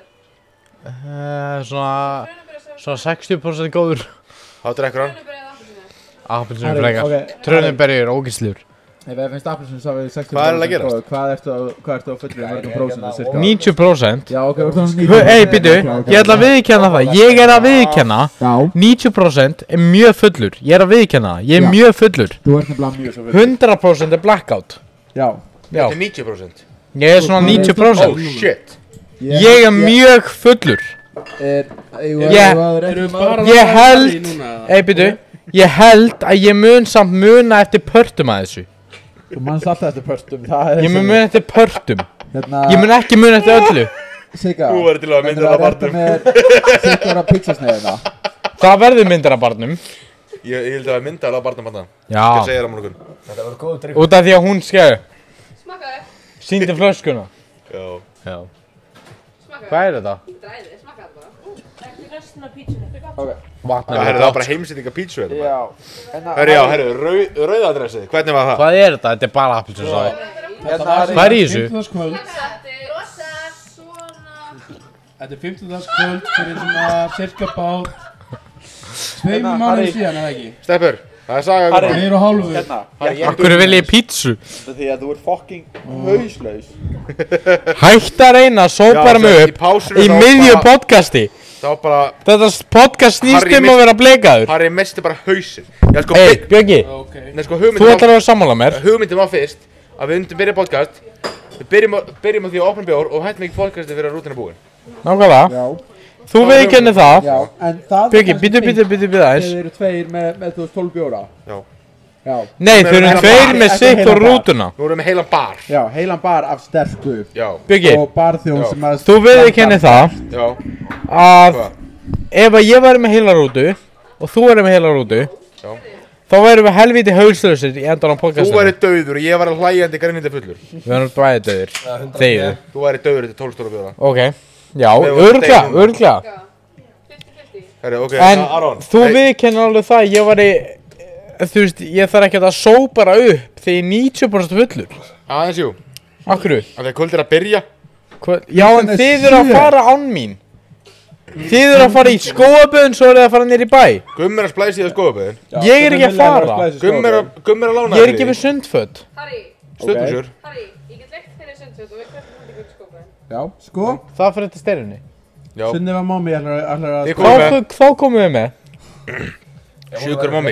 Uh, svona, svona sextíu prósent góður. Þá drekkur hann. Trönuberi eða appelsínu? Appelsinu Harry, frekar. ok, Trönuberi er ógæslegur. Ef það finnst appelsinu þá er sextíu Hvað er að gerast? Hvað ertu á, hvað ertu á fullur í mörgum prósentu cirka? níutíu prósent. Já, ok, þú ert Hö- Ey, býtu, ég ætla að viðurkenna það. Ég er að viðurkenna. Já, níutíu prósent er mjög fullur. Ég er að viðurkenna það. Ég er Já. mjög fullur. þú ert nefnilega mjög svo fullur. hundrað prósent er blackout. Já. Já, Þetta er níutíu prósent. ég er svona níutíu Oh prósent. shit. Ég er mjög fullur. Er, ég, Ég- Erum við bara Ég að held- ræða því núna, eða? Ey, býtu, ég held að ég mun samt muna eftir pörtum að þessu. Þú mannst alltaf eftir pörstum, það er Ég mun muna eftir pörtum. Hérna, Ég mun ekki muna eftir öllu. Sigga, Þú verður til að mynda það rétta barnum. mér Sigga pizzasneiðina. Það verður myndir af barnum. Ég, ég held að það mynda alveg að barna barna. Já, Ég segja það morgun. Þetta var góð drikk. út af því að hún skeið Smakkaðu. síndi flöskuna. Já. Já. Smakkaðu. Hvað er þetta? Dræði, smakkaðu bara. Ekki restin af pítsuna. Vatn Það herri það var bara heimsendinga pítsu hérna. Já. Hérna, Herri já, herri, rauð, rauðadressið. Hvernig var það? Hvað er þetta? Þetta er bara appelsinu svo. Hérna, Hvað er í þessu? fimmtudagskvöld. Þetta er rosa svona. Þetta er fimmtudagskvöld fyrir svona cirka bát tveimur Hérna, mánuðum Harry. síðan, eða ekki? Steppur, það er saga. Harry. Harry. Meir og hálfu. Hérna, ég Akkur vil ég pítsu? Því að þú ert fucking hauslaus. Hætt að reyna að sópa Já, mig í upp pásunni í þá miðju bara- podcasti. Það var bara, Þetta podcast snýst Harry um mist- að vera bleikaður. Harry misti bara hausinn. Ég sko, Ey, bygg- Björgi, Ok. Nei sko, þú hugmyndin ætlar að vera sammála mér. hugmyndin var fyrst að við undum byrja podcast. Við byrjum á, byrjum á því að opna bjór og hættum ekki podcasti fyrir að rútina búin. Nákvæmlega. Já. Þú viðurkennir það. Já, en það Björgi, býtu, býtu, býtu, býtu aðeins. Þeir eru tveir með, með þú veist, tólf bjóra. Já. Já. Nei, þau eru Heila tveir bar. með Ekki sitt heila og bar. rútuna. Nú erum við heilan bar. Já, heilan bar af sterku. Já. Björgi, Og barþjón Já. sem að... þú viðurkennir það Já. að Hvað? ef að ég væri með heila rútu og þú væri með heila rútu, Já. þá værum við helviti haulslausir í endan á Þú podcastinu. væri dauður og ég var hlægjandi grænindi fullur. Við erum bæði döðir. Þegið. Þú væri dauður til tólf stóra bjóra. Ok, já, Við vorum örgla, deginum. örgla. Já. fifty fifty. Herri, ok, En Aron. þú Hey, viðkennir alveg það, ég væri, þú veist, ég þarf ekki að sópara upp þegar ég er níutíu prósent fullur. Aðeins jú. Akkurru? Af því að kvöld er að byrja. Hva? Já, en er þið eru að sjö. fara án mín. Þið eru að fara í skóaböðun, svo eru þið að fara nýr í bæ. Gumm er að splæsi í það skoðaböðin. Ég er ekki að fara. Gumm er að, gumm er að lána Ég er ekki með sundföt. Harry, Stöðbúsur. Harry, ég get leikt fyrir sundföt og við köpum hún í guldskópaðin. Já, sko. Það fyrir þetta styrjunni. Já. Sunniva Mommy ætlar að... ætlar að- Ég kom með Þá, þá komum við með. sjúkur mommi.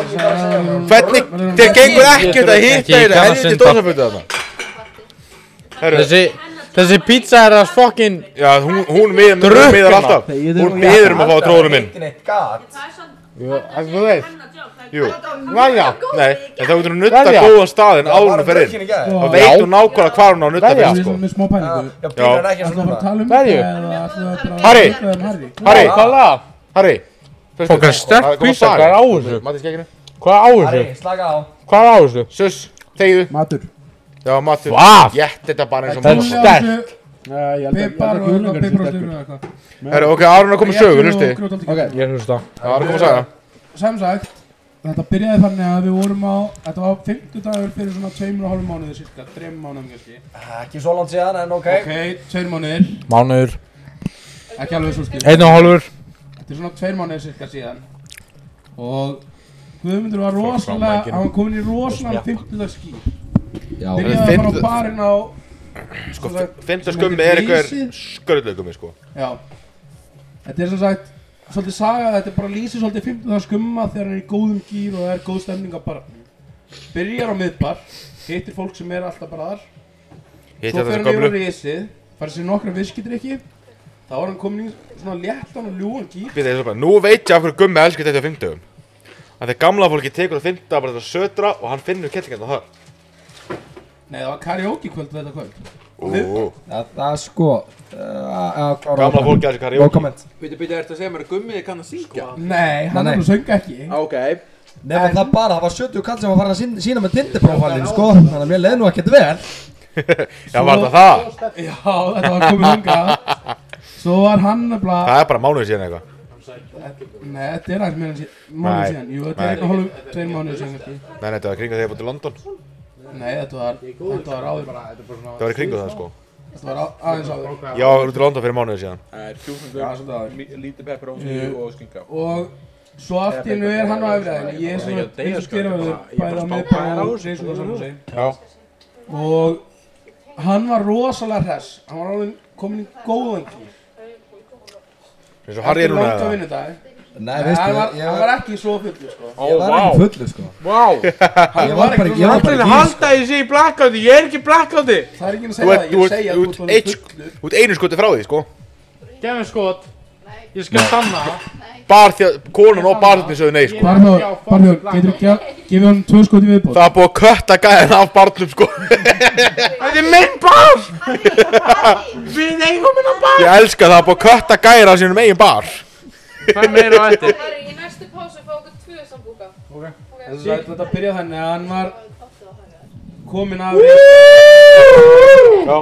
Hvernig, þér gengur ekkert að hitta Ekki, ég þetta kann að helviti synda. dósafötu þarna. Herru, Þessi, þessi pizza er að fokkin... já, hún, hún miðar Drukkna. hún miðar alltaf. Þegiðu Hún nú, miður um að fá tróðunum minn. Ekki neitt gat. Það er samt Þú veist. hennar jobb. Það er Jú. Velja. Nei, en þá getur hún nutta Velja. góðan staðinn áður en hún fer inn. drukkin í gær. Og veit hún nákvæmlega hvað hún á að nutta Velja. fyrst, Við sko. erum með smá pælingu. Já, býr hann ekki Ætlum við að að fara að tala um Hverju? þetta eða ætlum við bara að Harry. ræða um Harry? Harry, Hvað lag? Harry. Fokkar sterk pizza, hvað er á þessu? Matti skekkinu. Hvað er á Harry, þessu? slaka á. Hvað er á þessu? Sus, þegiðu. Matur. Já, Matti. Hvað? Jætt þetta bara eins og Þetta er mamma. sterkt. Nei, ég held að... Pipar og eitthvað, pipar og slurur eða eitthvað. Herru, ok, Aron er komið sögu, hlusti. Ok. Ég hlusta. Já, Aron er komið að saga. Sem sagt, þetta byrjaði þannig að við vorum á, þetta var fimmtudagur fyrir svona tveimur og hálfum mánuði cirka, þreim mánuðum kannski. Ekki svo langt síðan, en ok. Ok, tveir mánuðir, Mánuður. ekki alveg svo skil. Einn og hálfur. Þetta er svona tveir mánuðir cirka síðan. Og Guðmundur var rosalega, hann var komin í rosalega fimmtudagsský. Já. Byrjaði að fara á barinn á, Sko, sem sagt, fimmta sem skummi heitir er eitthvað Vísið. skörðlaugummi, sko. Já. Þetta er sem sagt, svolítið saga, þetta er bara lýsir svolítið fimmtudags skumma þegar hann er í góðum gýr og það er góð stemning á barnum. Byrjar á miðbar, hittir fólk sem er alltaf bara þar. Hitt Svo þetta fer þessi hann yfir á gömlu. risið, farið sér nokkra viskidrykki. Þá var hann komin í svona léttan og ljúan gýr. Býta, ég svo bara, nú veit ég af hverju gummi elskar þetta á fimmtugum. Að þegar gamla fólki tekur á fimmta bara þetta södra og hann finnur kettlinganda þar. Nei, það var karaoke kvöld þetta kvöld. Ú, Það það er sko uh, gamla fólki að þessi No karaoke. comment. Býtu, býtu, ertu að segja mér að Gummi kann að syngja? Nei, hann Nei, er nei. nú söng ekki. Ok. Nefna það bara, það var sjötíu kall sem var farin að sín- sína með Tinder-prófælinn, sko. Þannig að mér leið nú ekkert vel. Já, var þetta það? Já, þetta var komið hungað. Svo var hann nefnilega... Það er bara mánuð síðan eitthvað. Nei, þetta er aðeins meira en síðan. Mánuð Nei. síðan. Jú, þetta Nei. er eitthvað hálfum tveir mánuð síðan. kannski. Nei, nei, þetta var kringu þegar ég búið til London. Nei, þetta var, þetta var áður. Það var í kringu það, sko. Þetta var á- aðeins áður. Já, ég var út til London fyrir mánuð síðan. Það er Já, kjúklingur, svolítið áður. lítið pepperoni og skinka. Og svo allt í hennu er hann á efriðaðinni. Ég er svona eins og styrjaverður bæði á miðbæði og reysunarsamsæ. Já. Og hann var rosalega hress. Hann var alveg komin í góðan gír. Eins og Harry er núna Eftir langa eða? vinnudag. Nei, Nei, veistu, hann var, ég hann var, var ekki svo fullur, sko. ég var ekki fullu, sko. Vá Hann Ég var bara, ég var bara Allir í gír, sko. halda í sig í blackouti, ég er ekki í blackouti. Það er ekki að Þú segja ert, það, þú ég ert, segja að þú þú ert ert eitt, alveg sk- fullur. þú ert einu skoti frá því, sko. Gef mér skot. Ég skal sanna það. Bar því að konan og barðin sögðu nei, sko. Barþjóð, Barþjóð, getur ekki gefið hann tvö skot í viðbót? Það er búið að kötta gæðin af barnum, sko. Þetta er minn bar. Við eigum minna bar. Ég elska það að búið að kötta gæðin af sínum eigin bar. Hvað meira á eftir? Það er í næstu pásu fá okkur tvö sambúka. Ok. Þess að þetta byrjaði þannig að hann var kominn af reynd Já.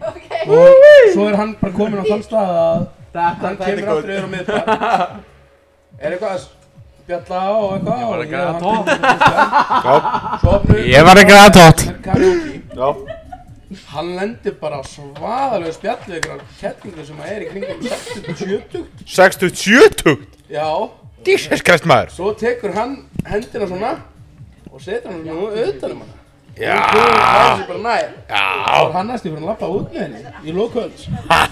og svo er hann bara kominn á þann stað að hann kemur aftur yfir á miðbæð. Er eitthvað að spjalla á og eitthvað? Ég var að græða tótt. Já. Svo opnum Ég var að græða tótt. karaoke. Já. Hann lendir bara á svaðalegu spjalli við einhverjar kettlingu sem er í kringum sextíu til sjötíu. sextíu sjötugt. Já. Jesus Christ, maður. Svo tekur hann hendina svona og setur hann svona utan um hana. Já. Og hún hæði sér bara nær. Já. Það var hann næstu fyrir að lappa út með henni í lókvölds.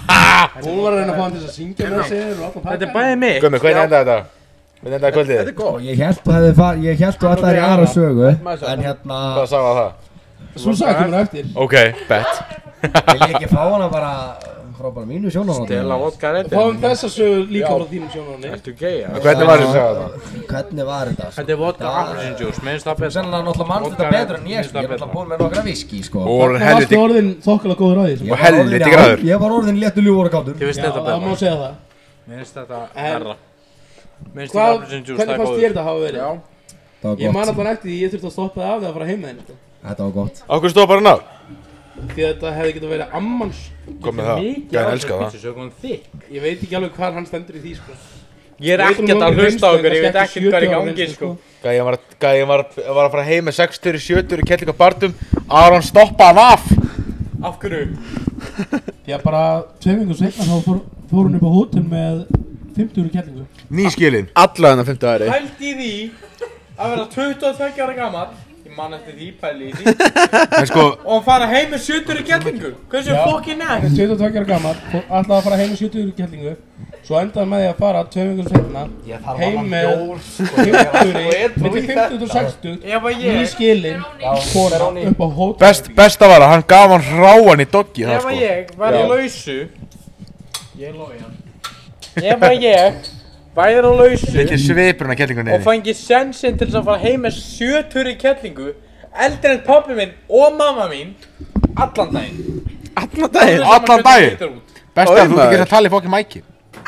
Hún var að reyna að fá hann til þess að syngja með sér og allan pakkan. Þetta er bæðið mig. Gummi, hvernig endaði þetta? Hvernig endaði kvöldið? Og ég held þú hefði farið, ég held þú allar í aðra sögu. En hérna, Hvað sagði það? Svo sagði kemur eftir. Ok, bet. vil ég ekki fá hana bara frá bara mínu sjónarhótt. Stela vodka rétti. Fáum þessa sögu líka frá þínum sjónarni. Ertu gay? Hvernig var þessi sagði það? Hvernig var þetta? sko? Þetta er vodka appelsín juice, minnst það betra. Sennilega náttúrulega mann þetta betur en ég, sko. Ég er náttúrulega búinn með nokkra viski, sko. Og orðin Það varstu helviti, orðin þokkalega góður á því. Ég sem- var helviti orðinn- gráður. Ég var orðin léttu ljúfur og kátur. Ég finnst Já, þetta það má betra. segja það. Minnst þetta En- verra. Minnst Hvað, þetta appelsín juice, það hvernig er fannst góður. þér þetta hafa verið? Það var Ég man gott. allan eftir því ég þurfti að stoppa það af því að fara heim með henni. sko. Þetta var gott. Ákveð stóð bara ná? Því að þetta hefði getið verið ammans. Kom með það, gæðin elska það. Ég veit ekki alveg hvað hann stendur í því, sko. Ég er ekkert að hlusta á okkur, ég veit ekkert hvað er í gangi, sko. Gæðin var, gæðin var, var að fara heim með sextíu sjötíu kettlinga barndum. Aron stoppaði hann af. Af hverju? Því að bara tveim vingur seinna þá fór, fór hún upp á hótel með fimmtíu kellingu. Nýskilin. Alla þennan fimmtu ári. Pældi í því að vera tuttugu og tveggja ára gammal. Ég man eftir því, pældi í því. En sko, Og hann fara heim með sjötíu kettingu. Hversu fokkin Hann er? er tuttugu og tveggja ára gammal, fór alltaf að fara heim með sjötíu kellingu. Svo endaði hann með því að fara tveim vingur seinna heim með fimmtíu, milli fimmtíu og sextíu, Ef að ný ég, skilin, kona upp á hótel. best, besta var að hann gaf hann hráan í doggi það ef að sko. ég væri á lausu. Ég logi hann. Ef að ég væri á lausu. Þetta er svipurinn að kettlingunni. Og fengi sensinn til þess að fara heim með sjötíu kellingu, eldri en pabbi minn og mamma mín, allan daginn. Allan daginn. Allan daginn? Best að þú maður. getur að tala í fokkin mæki.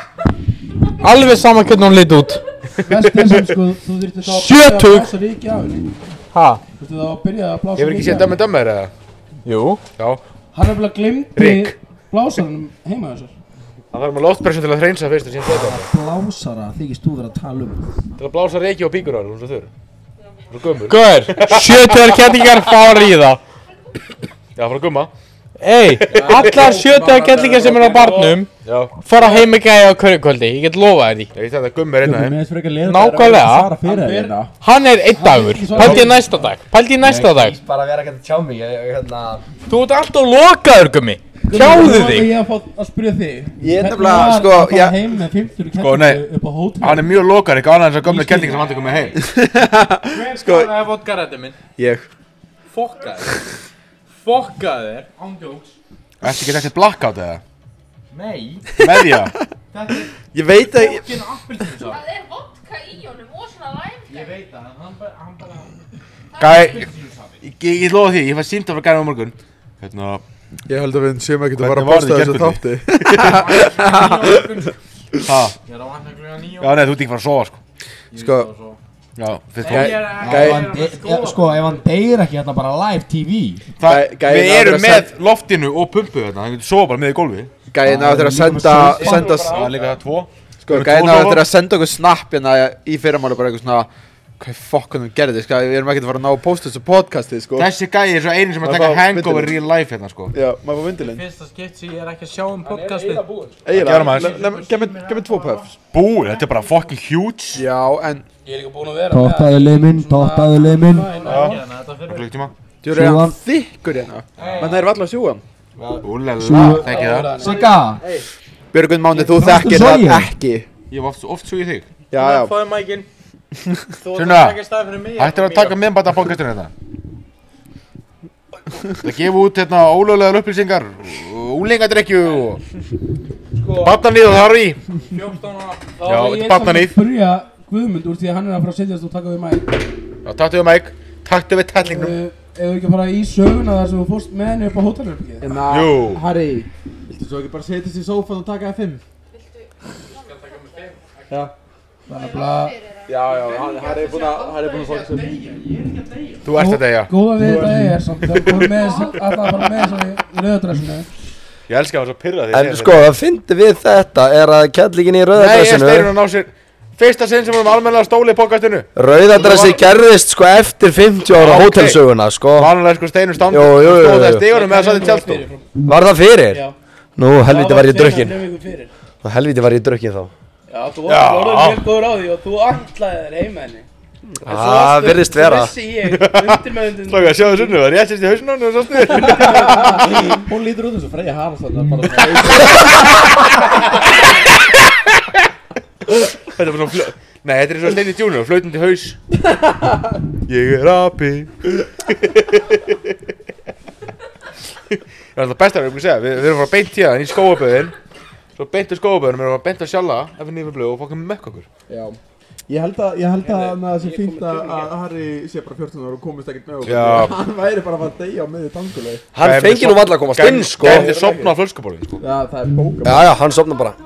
Alveg saman hvernig hún lít út. Best er sem sko, þú þurfti þá að Sjötug. blása ríki af henni. Ha? Þú þurfti þá að byrja að blása Hefur ekki séð Dömmi Dömmir eða? Jú. Já. Hann er bara glimti Rick. blásaranum heima hjá sér. Það þarf með loftpressun til að hreinsa fyrst og síðan setja það. Blásara þykist þú vera að tala um. Til að blása reiki og píkur á hún svo þurr. Frá gummur. Gaur, sjötíu kettingar fara í það. Já, frá gumma. Ei, allar sjötíu kettingar sem er á barnum Já. fara heim með gæja á hverju kvöldi, ég get lofað þér því. Ég veit þetta gummi er einn af þeim. Nákvæmlega. Svara fyrir hérna Hann er einn dagur, pældi í næsta dag, pældi í næsta dag. Ég bara vera ekkert að tjá mig, ég, ég, hérna... Þú ert alltaf lokaður, gummi. Sjáðu þig. Ég hef fått að spyrja þig. Ég er Hvernig nefnilega, var sko, að fara ég- heim með fimmtíu Sko, nei. kellingu upp á hótel. Hann er mjög lokar, ekki annað en þess að gömlega kettlingar sem hann tekur með heim. Hver Sko- skaraði vodkarætti minn? Ég. Fokkaði. Fokkaði þér. Ándjóks. Ertu ekki þetta blackout eða? Nei. Meðja. Þetta er Ég veit að... fokkin appelsínsaft. Það er vodka í honum og svona lime. Ég veit það, en hann bara, hann bara... Gæ, ég, ég, ég lofa því, ég fæ símtal frá gæðum á morgun. Hérna, Ég held að við séum ekkert að Hvernig fara að var posta þið í þessu þátti Ha? Ég er á vatna klukkan níu. Já, nei, þú ert ekki fara að sofa, sko Sko, Já, fyrst Gæ- þú Ef hann de- e- Sko, ef hann deyr ekki hérna bara live T V Það, Gæ- gæinn við á erum eftir að með loftinu og pumpu hérna, það getur sofa bara með í gólfi gæinn á eftir að senda senda Það er líka það tvo Sko, gæinn á eftir að senda okkur snapp hérna í fyrramáli bara eitthvað svona hvað fokkunum gerði, sko, við erum ekkert að fara að ná að posta þessu podcasti, sko Þessi gæi er svo einin sem er að Það taka var hangover myndin. real life hérna, sko Já, maður fá vindilinn Fyrsta skipt sem ég er ekki að sjá um podcastið. Eiginlega, Gerum aðeins. le- le- gef mér- gef mér tvo puffs Búið, þetta er bara fucking huge Já, en Ég er líka búinn að vera Dottaðu liminn, dottaðu liminn Það klukktíma þú er hann þykkur hérna menn það er valla að sjúga hann Úlala, þekki það Sigga, Björgun Máni, þú Varstu þekkir það sogið? ekki Ég hef oft, oft sugið þig Já, já Fáðu mækinn. Þú Sunna, ert ekki stað fyrir mig. hættir að taka meðbata podcastinu þetta Það gefa út hérna ólöglegar upplýsingar Úlingadrykkju og Barnanýð og þar í fjórtán ára Þá Já, er þetta ég er samt að barnaníð. spyrja Guðmund úr því að hann er að fara að setjast og taka við mæk Já, taktu við mæk, taktu við tellingnum Ef við ekki að fara í söguna þar sem þú fórst með henni upp á hótelherbergið Hérna, Jú. Harry, viltu svo ekki bara setjast í sófan og taka F fimm? Já. Það er bara Já, já, hann er búinn að hann er búinn að fóra sig Þú ert þetta, já Góða við þetta er samt þegar þú er með þess alltaf bara með þessari rauðadressinu Ég elska það svo pyrra því En sko, það fyndi við þetta er að kjallingin í Nei, ég rauðadressinu steirinn að ná sér Fyrsta sinn sem við erum almennilega stóli í podcastinu Rauðadressi gerðist sko eftir fimmtíu ára Ok. hótelsöguna sko Vanlega sko steinur standi Jú, jú, jú, jú. Stóð það stígunum með að satt í tjálstól Var það fyrir? Já. Nú, helviti var ég drukkin fyrir. Nú, helviti var ég drukkin þá Já, þú Já. varst orðin mjög góður á því og þú ætlaði þér heim með henni Það virðist vera Svo vissi ég, undir með undir Slaka, sjáðu sunnu, það er ég sérst í hausinu og svo stuður Hún lítur út eins og Freyja Haralds þarna bara Þetta er bara svona flö... Nei, þetta er eins og Steini Junior, flautandi haus Ég er api Það er alltaf besta að við erum að segja Við, við erum að fara beint hérna í skóaböðin Svo beint í skóaböðin, við erum að beint að sjálfa Ef við nýfum blöð og fokkum mökk okkur Já. Ég held að, ég held að það sé fínt að að Harry sé bara fjórtán ára og komist ekkert með okkur. Já. Hann væri bara að fara að deyja á miðju tangulegi. Hann fengi nú valla að komast inn sko Gæti sopna á flöskuborðin sko Já, það er bóka. Já, já, hann sopna bara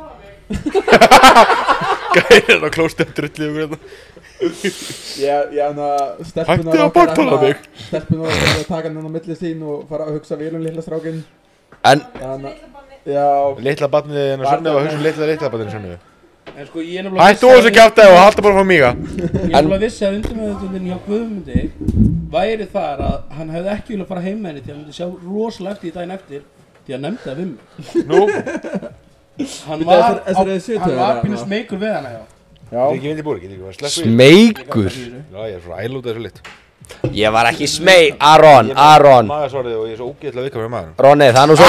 Gæti þetta klóst eftir drullið og hérna Ég, ég hann að stelpunar Hætti að bartala þig. Stelpunar okkar að taka hann á milli sín og fara að hugsa vel um litla strákinn. En, Þannig að, já. Litla barnið hennar Sönnu og hugsa um litla litla barnið Sönnu En sko ég er nefnilega Hættu þessu kjáftæði og halda bara frá míga Ég er nefnilega vissi að undir með þetta hjá Guðmundi væri þar að hann hefði ekki viljað fara heim með henni því að hann myndi sjá rosalega eftir í daginn eftir því að hann nefndi það við mig Nú, Hann Bíddu, var, þessar- þessar á- eru sjötíu hann ára var þarna. pínu smeykur við hana já það er ekki vindi búri, getur ekki verið slekku í smeykur Já, ég er svo ælútað þessu lit Ég var ekki smey, Aron, Aron Magasvarðið og ég er svo ógeðslega viðkvæmur með maður Ronni, það er nú svo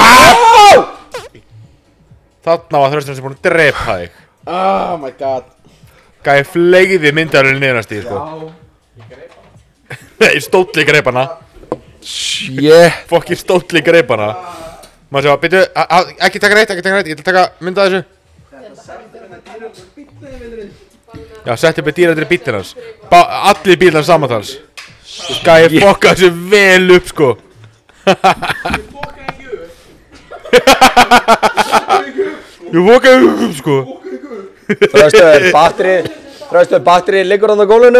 Þarna var þrösturinn sem búin að drepa þig Oh my god. Gæði fleigði myndarinn niðurnast í sko Nei, stóll í greipana Shit Fokkin stóll í greipana Maður sjá, byrju, ekki taka neitt, ekki taka neitt Ég ætla að taka mynd að þessu Já, setti upp í dýrættir bílinn hans Ba- Allir bílar samantals Gæði fokka þessu vel upp sko Ég fokkaði upp sko Þröstur, batteri Þröstur, batteri liggur hann á gólfinu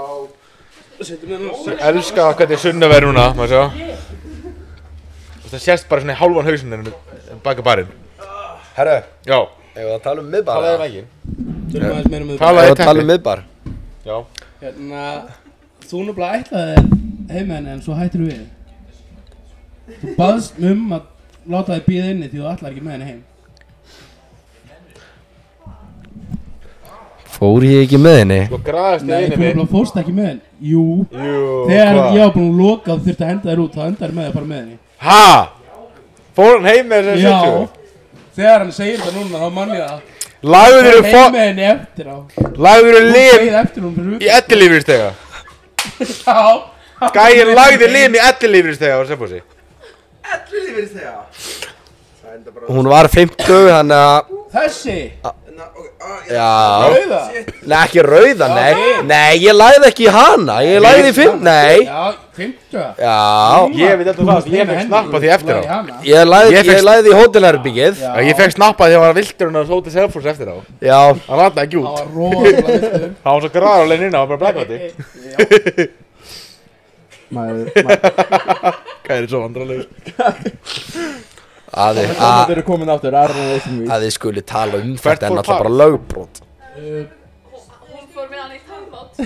Elska hvernig Sunna verður núna, maður sjá Það sést bara svona í hálfan hausinn henni baka barinn Herru, Já, ef það tala um miðbar talaði veginn Tölum aðeins meira um þetta Talaði Ef í það tala um teppi miðbar Já, Hérna, þú nefnilega ætlaði þér heim með henni en svo hættir við Þú baðst um að láta þig bíða inni því þú ætlar ekki með henni heim Fór ég ekki með henni? sko graðast í Nei, þú einu mig nefnilega fórst ekki með henni Jú, Jú, þegar hvað? ég var búinn að loka og þurfti að henda þér út þá endaði með að fara með henni Ha? Fór hann heim með þessu Já, sjötíu? þegar hann segir þetta núna þá mann ég að Lagður Heim eru með fó... henni eftir á Lagður eru Hún lim beið eftir hún fyrir í utan ellilífristega Já Gæinn lagði lim í ellilífristega á Selfossi Hún var fimmtug, þannig að Þessi Já. Nei, ekki rauða, nei. Nei, ég lagði ekki í hana. Ég lagði í fimm, nei. Já, fimmtu. Já. Ég veit alltaf það, ég fekk snappa því eftir á. Ég lagði, ég lagði í hótelherbyggið. Já, ég fekk snappa því að það var vilturinn að Hótel Selfoss eftir á. Já. Hann vatnaði ekki út. Það var rosalega viltur. Það var svo græður á leiðin inn á, það var bara blackouti. Maður, maður Hvað er svo vandrarlegur? Að þið, Þannig að þið eru komin aftur, Aron og Eisingvíð að þið skuli tala um Hvert þetta en fór alltaf bara Pál? lögbrot. Hún fór með hann í timeout.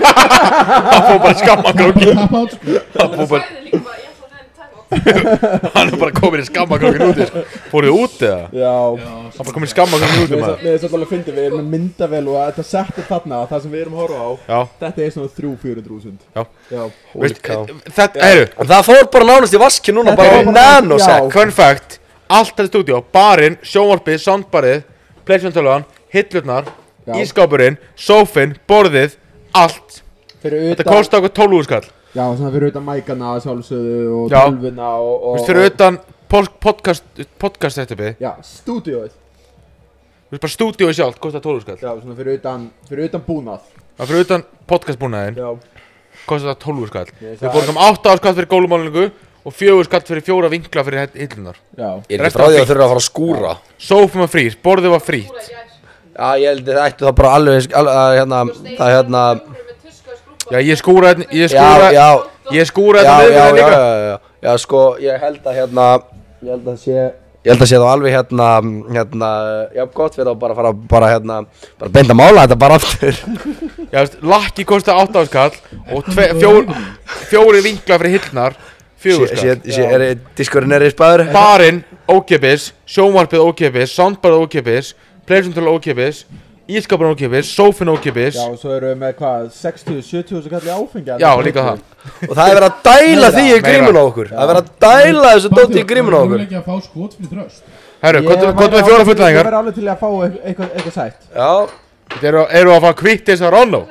Hann fór bara skammakrókin. Tap out, sko. Hann fór Hún bara, sagði líka bara, ég ætla að henni timeout. hann er bara komin í skammakrókin úti, sko. Fóruð þið úti eða? Já, Hann bara komin í skammakrókin úti, Mér maður. er svolítið alveg fyndið, við erum með myndavél og þetta settir þarna, það sem við erum að horfa á Já. Þetta er svona þrjú fjögur þúsund Já. Já Veist, cow. þetta, heyru, En það fór bara nánast í vaski núna, Þetta bara er á bara- nanosek. já. fun fact, allt þetta stúdíó, barinn, sjónvarpið, soundbarið, playstation-tölvan, hillurnar, Já. ískápurinn, sófinn, borðið, allt. Fyrir Þetta utan, kosti okkur tólf þúsund skall. já, svona fyrir utan mækana, sjálfsögðu og Já. tölvuna og, Þú og veist, fyrir utan pod- podcast, podcast setupið, Já, stúdíóið þú veist, bara stúdíóið sjálft, kosti tólf þúsund skall. Já, svona fyrir utan, fyrir utan búnað Það fyrir utan podcastbúnaðinn, Já kosti það tólf þúsund skall. Ég Við sagði- borgum átta þúsund skall fyrir gólumálningu og fjögur skall fyrir fjóra vinkla fyrir hillunar. Já Ég er ekki Restin frá því var að þurfa að fara að skúra. Sófinn var frýr, borðið var frýtt. Já, ég held að það ættu það bara alveg, eins- al- að hérna, það hérna, Já, ég skúraði, ég já, skúraði, já, ég skúraði já, þetta já, við já, líka. já, já, já, sko, ég held að hérna, ég held að sé, ég held að sé þá alveg hérna, hérna, já, gott fyrir að bara fara, bara hérna, bara beint að mála þetta bara aftur. Já, veist, lakki kosti átta þúsund skall og tve, fjór, fjóri vinkla fyrir hillunar, fjögur Sé, skall. sé, er diskurinn er í spaður? Barinn, ókipis, sjónvarpið ókipis, soundbarið ókipis, playstation-tölva ókipis, ískapurinn ókipis, sófinn ókipis. Já, og svo erum við með hvað, sextíu til sjötíu þúsund kall í áfengi Já, líka það. Og það er verið að dæla því í Meira. grímun á okkur. Það er verið að dæla þessu dóti í grímun á Þú okkur. er ekki að fá skot fyrir tröst. Herru, Ég hvað væri með fjóra alveg til- Ég fullnæðingar? verði alveg til að fá eit- eitthvað eitthvað sætt Já, Eru, eru að fá kvitt þess að Ronno?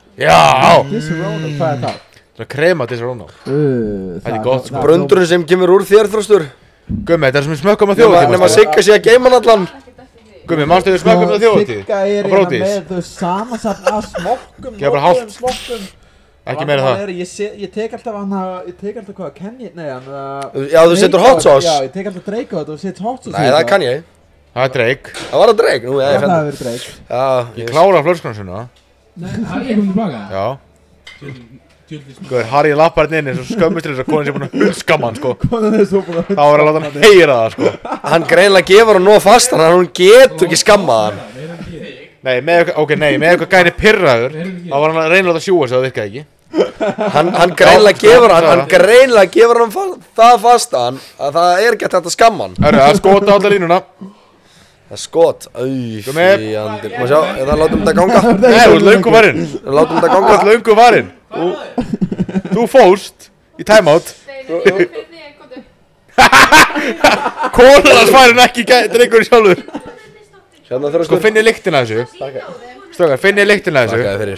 Já, Disarona, hvað er það? það er krema þess að Ronno. Uh, Það er gott, sko. brundurinn sem kemur úr þér, Þröstur. Gummi, þetta er sem við smökkum að Nefna, þjóðatíð. nefna manstu? Sigga sé að geima hann allan. Gummi, manstu við smökkum að þjóðatíð? Sigga er Á hérna Bródís? með þú veist samansafn af smokkum Gefa bara notuðum hálft. smokkum. Ekki meira það. er, ég, se, ég tek alltaf hann að, ég tek alltaf hvað, Kenny, nei hann að Já, þú setur hot sauce. Já, ég tek alltaf Drake á þetta og set hot sauce Nei, það kann ég. Það er Drake. Það var að dreik, nú, já, Já, ég það fann hefur verið Drake Já, Ég klára flöskunum svona. Nei, Harry er komin tilbaka. Já. Tjöldis. Guður, Harry lappar hérna inn eins og skömmist til þess að konin sé búin að hulskamma hann, sko. Konan er svo búin að Þá var að láta hann heyra það, sko. Hann greinlega gefur hann nóg fastan, hann hún getur ekki skammað hann. Nei, með eitthvað, ok, nei, með eitthvað gæni pirraður, þá var hann að reyna að láta sjúa sig, það virkaði ekki. Hann, hann greinlega gefur hann, hann greinlega gefur hann fa það fastan að það er ekki hægt að skamma hann. Herru, það er skota á alla línuna. Það er skot. Æj, Kom með. fíandir. Má sjá, eða látum þetta ganga. Nei, þú ert löngu varinn. Látum þetta Þú ganga. ert löngu varinn. Þú fóst í timeout. Konan hans farin ekki drengur sjálfur. Hérna Sko, Þröstur. finnið lyktina af þessu. Strákar, finnið lyktina af þessu. Þakkaði fyrir.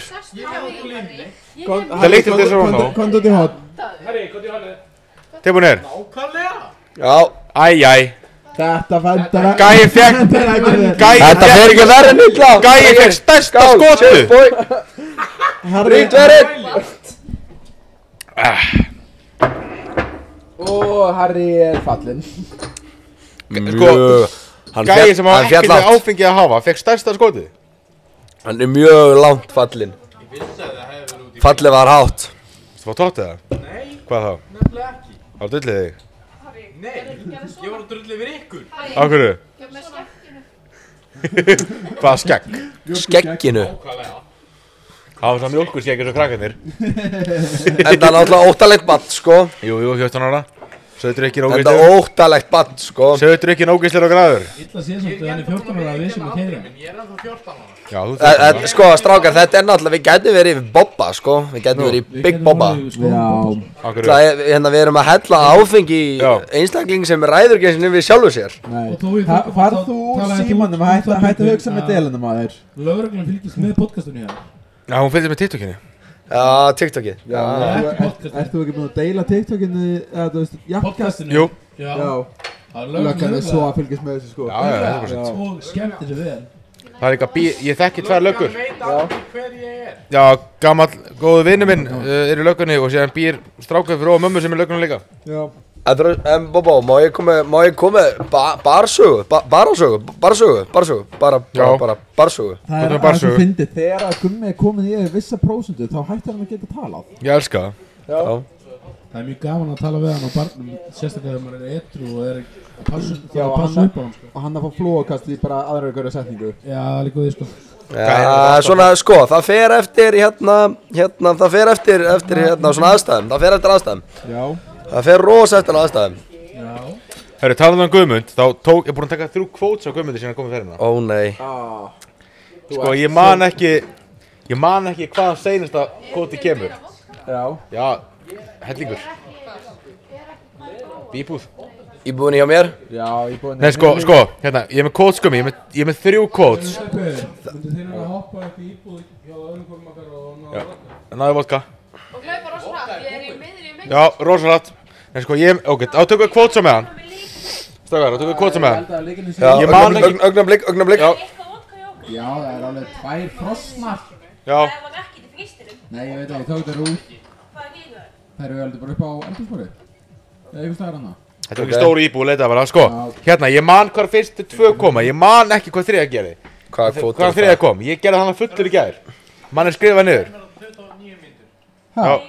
Það lyktir þess að Ronno. Kondu út í hot Tilbúinir. Já, Æj, æj. Þetta fændar Gæi fekk, gæi þetta fer ekki verið en illa. Gæi fekk stærsta skotu. Bói, Harry ríkt verið. Og Harry er fallinn Mjög. Hann Gæi féll- sem á hann ekki féll með langt. áfengi að hafa, fekk stærsta skotið. Hann er mjög langt fallinn. Fallið var hátt. Þú var tótt eða? Nei. Hvað þá? Nefnilega ekki. Þá dullið þig. Nei, ég var að drulla yfir ykkur. Á hverju? Hvað skegg? Skegginu. Það var svona mjólkurskegg eins og krakkarnir. En það er náttúrulega óttalegt badd, sko. Jú, jú, fjórtán ára. Söður ekki En það nógislegur. er óttalegt badd, sko. Söður ekki nógislegur og græður. Illa sé samt að hann er fjórtán ára að við sem að keyra. Já, þú E- e- Sko, strákar, þetta er náttúrulega, við gætum verið í Bobba, sko. Við gætum verið í Big Bobba. Já Á hverju? Það er, hérna, við erum að hella áfengi í Já. einstakling sem ræður ekki eins og við sjálfu sér. Nei, Og þú í Ha- það- farð þá- þú úr talaðir þú- símanum þú og hættu það hættu að byggur hugsa með að delunum að þér Lögreglan fylgist með podcastunni hérna. Já, hún fylgði með TikTokinni. Já, TikTokið. Já, ert ert þú ekki búin að deila TikTokinu eða þú veist, jakkast? Podcastinu. Jú. Já. Já, Það er löggan er lögreglan svo að fylgjast með þessu sko Já, já, hundra prósent. og skemmtir sér vel. Það er líka bí... Ég þekki tvær löggur. veit allir hver ég er. Já, gamall, góðu vinnu minn uh, er í löggunni og síðan býr strákur fyrir og mömmu sem er í löggunni líka. Já. En Bobo, má ég koma, má ég koma ba barsögu, ba barsögu, barsögu, barsögu, bara, bara, bara, barsögu. Það er að þú fyndið, þegar að Gummi er komin í vissa prósentu, þá hættir hann að geta talað. Ég elska það. Já. Það er mjög gaman að tala við hann á barnum, sérstaklega þegar maður er edru og er að passa, Já, að passa upp á hann, sko. Og hann að fá flóakast í bara aðra ykkur setningu. Já, það er líka því, sko. Já, svona, sko, það fer eftir, hérna, hérna, það fer eftir, eftir, hérna, svona aðstæðum, það fer eftir aðstæðum. Já. Það fer rosa eftir aðstæðum. Já. Hörru, talað um Guðmund, þá tók, ég er búinn að taka þrjú quotes á Guðmundi síðan að koma fyrir hérna. Ó, nei. Ah. Sko, ég man ekki, ég man ekki hvaðan seinasta quotei kemur. Já. Já, hellingur. Íbúð. Íbúðin hjá mér? Já, íbúðin. Nei, sko, sko, hérna, ég er með quotes Gummi, ég er með, ég er með þrjú quotes. Myndu þið að hoppa upp í íbúð hjá öðrum hvorum okkar og ná Já, náðu vodka. Og hlaupa rosa hratt, ég er í miðri í Já, rosa hratt. Nei, sko, ég, ok, þá tökum við quotes á með hann. Stöðar, þá tökum við quotes á með hann. Já, Ég man ekki... augnablik, augnablik. Já, Já, það er alveg tvær frosnar. já. Nei, ég veit ekki, tók þetta út. Það eru heldur bara upp á eldursporið. Eða eitthvað staðar hana. Þetta var ekki stóru íbúð, leitaði bara, sko. Hérna, ég man hvað fyrstu tvö koma, ég man ekki hvað þriðja gerði. Hvað quote Hvað þriðja kom, ég gerði hann að fullur í gær. Mann er skrifað niður. Hæ? Já.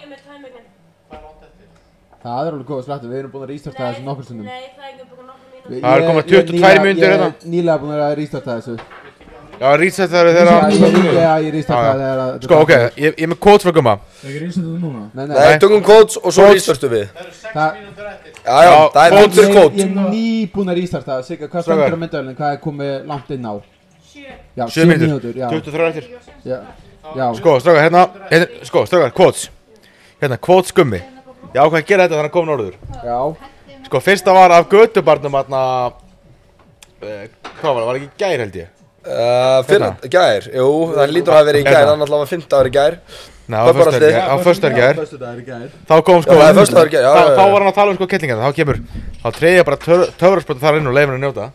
Það er alveg góð slættu, við erum búin að restarta þessu nokkur stundum. Nei, það er ekki búin nokkur mínútur. Ég- Það eru komið ég- tuttugu og ég- tvær mínútur hérna. Ég er nýlega búin að restarta þessu. Já, reset það eru þeirra... Já, ég- Já, ég restarta Já, já. þegar að... Sko, ok, ég, ég er með quotes frá Gumma. Það er ekki reynst þetta núna. Nei, Nei, tökum quotes og svo Quotes. restartu við. Það... Já, já, það er hundur Ég quote. ég er nýbúin að restarta það. Sigga, hvað stendur á myndavélinn? Hvað er komið langt inn á? Já, sjö mínútur. já. tuttugu og þrjár eftir. Já, já. Sko, strákar, hérna, hérna, sko, strákar, quotes. Hérna, quotes Gummi. Ég ákvað að gera þetta þannig að koma norður. Já. Sko, fyrsta var af götubarnum, hérna, uh, hvað var það, var ekki gær held ég? Uh, Fyrir, gær, jú, það lítur að hafa verið í gær, hann alltaf var fimmta ári í gær. Nei, á föstudagur í gær, á föstudagur í gær. Föstudagur í gær. Þá kom sko, Já, það er föstudagur í gær, já, þá, já, já. þá var hann að tala um sko kettlingarna, þá kemur, þá treði ég bara töfrarsprota þar inn og leifir hann að njóta.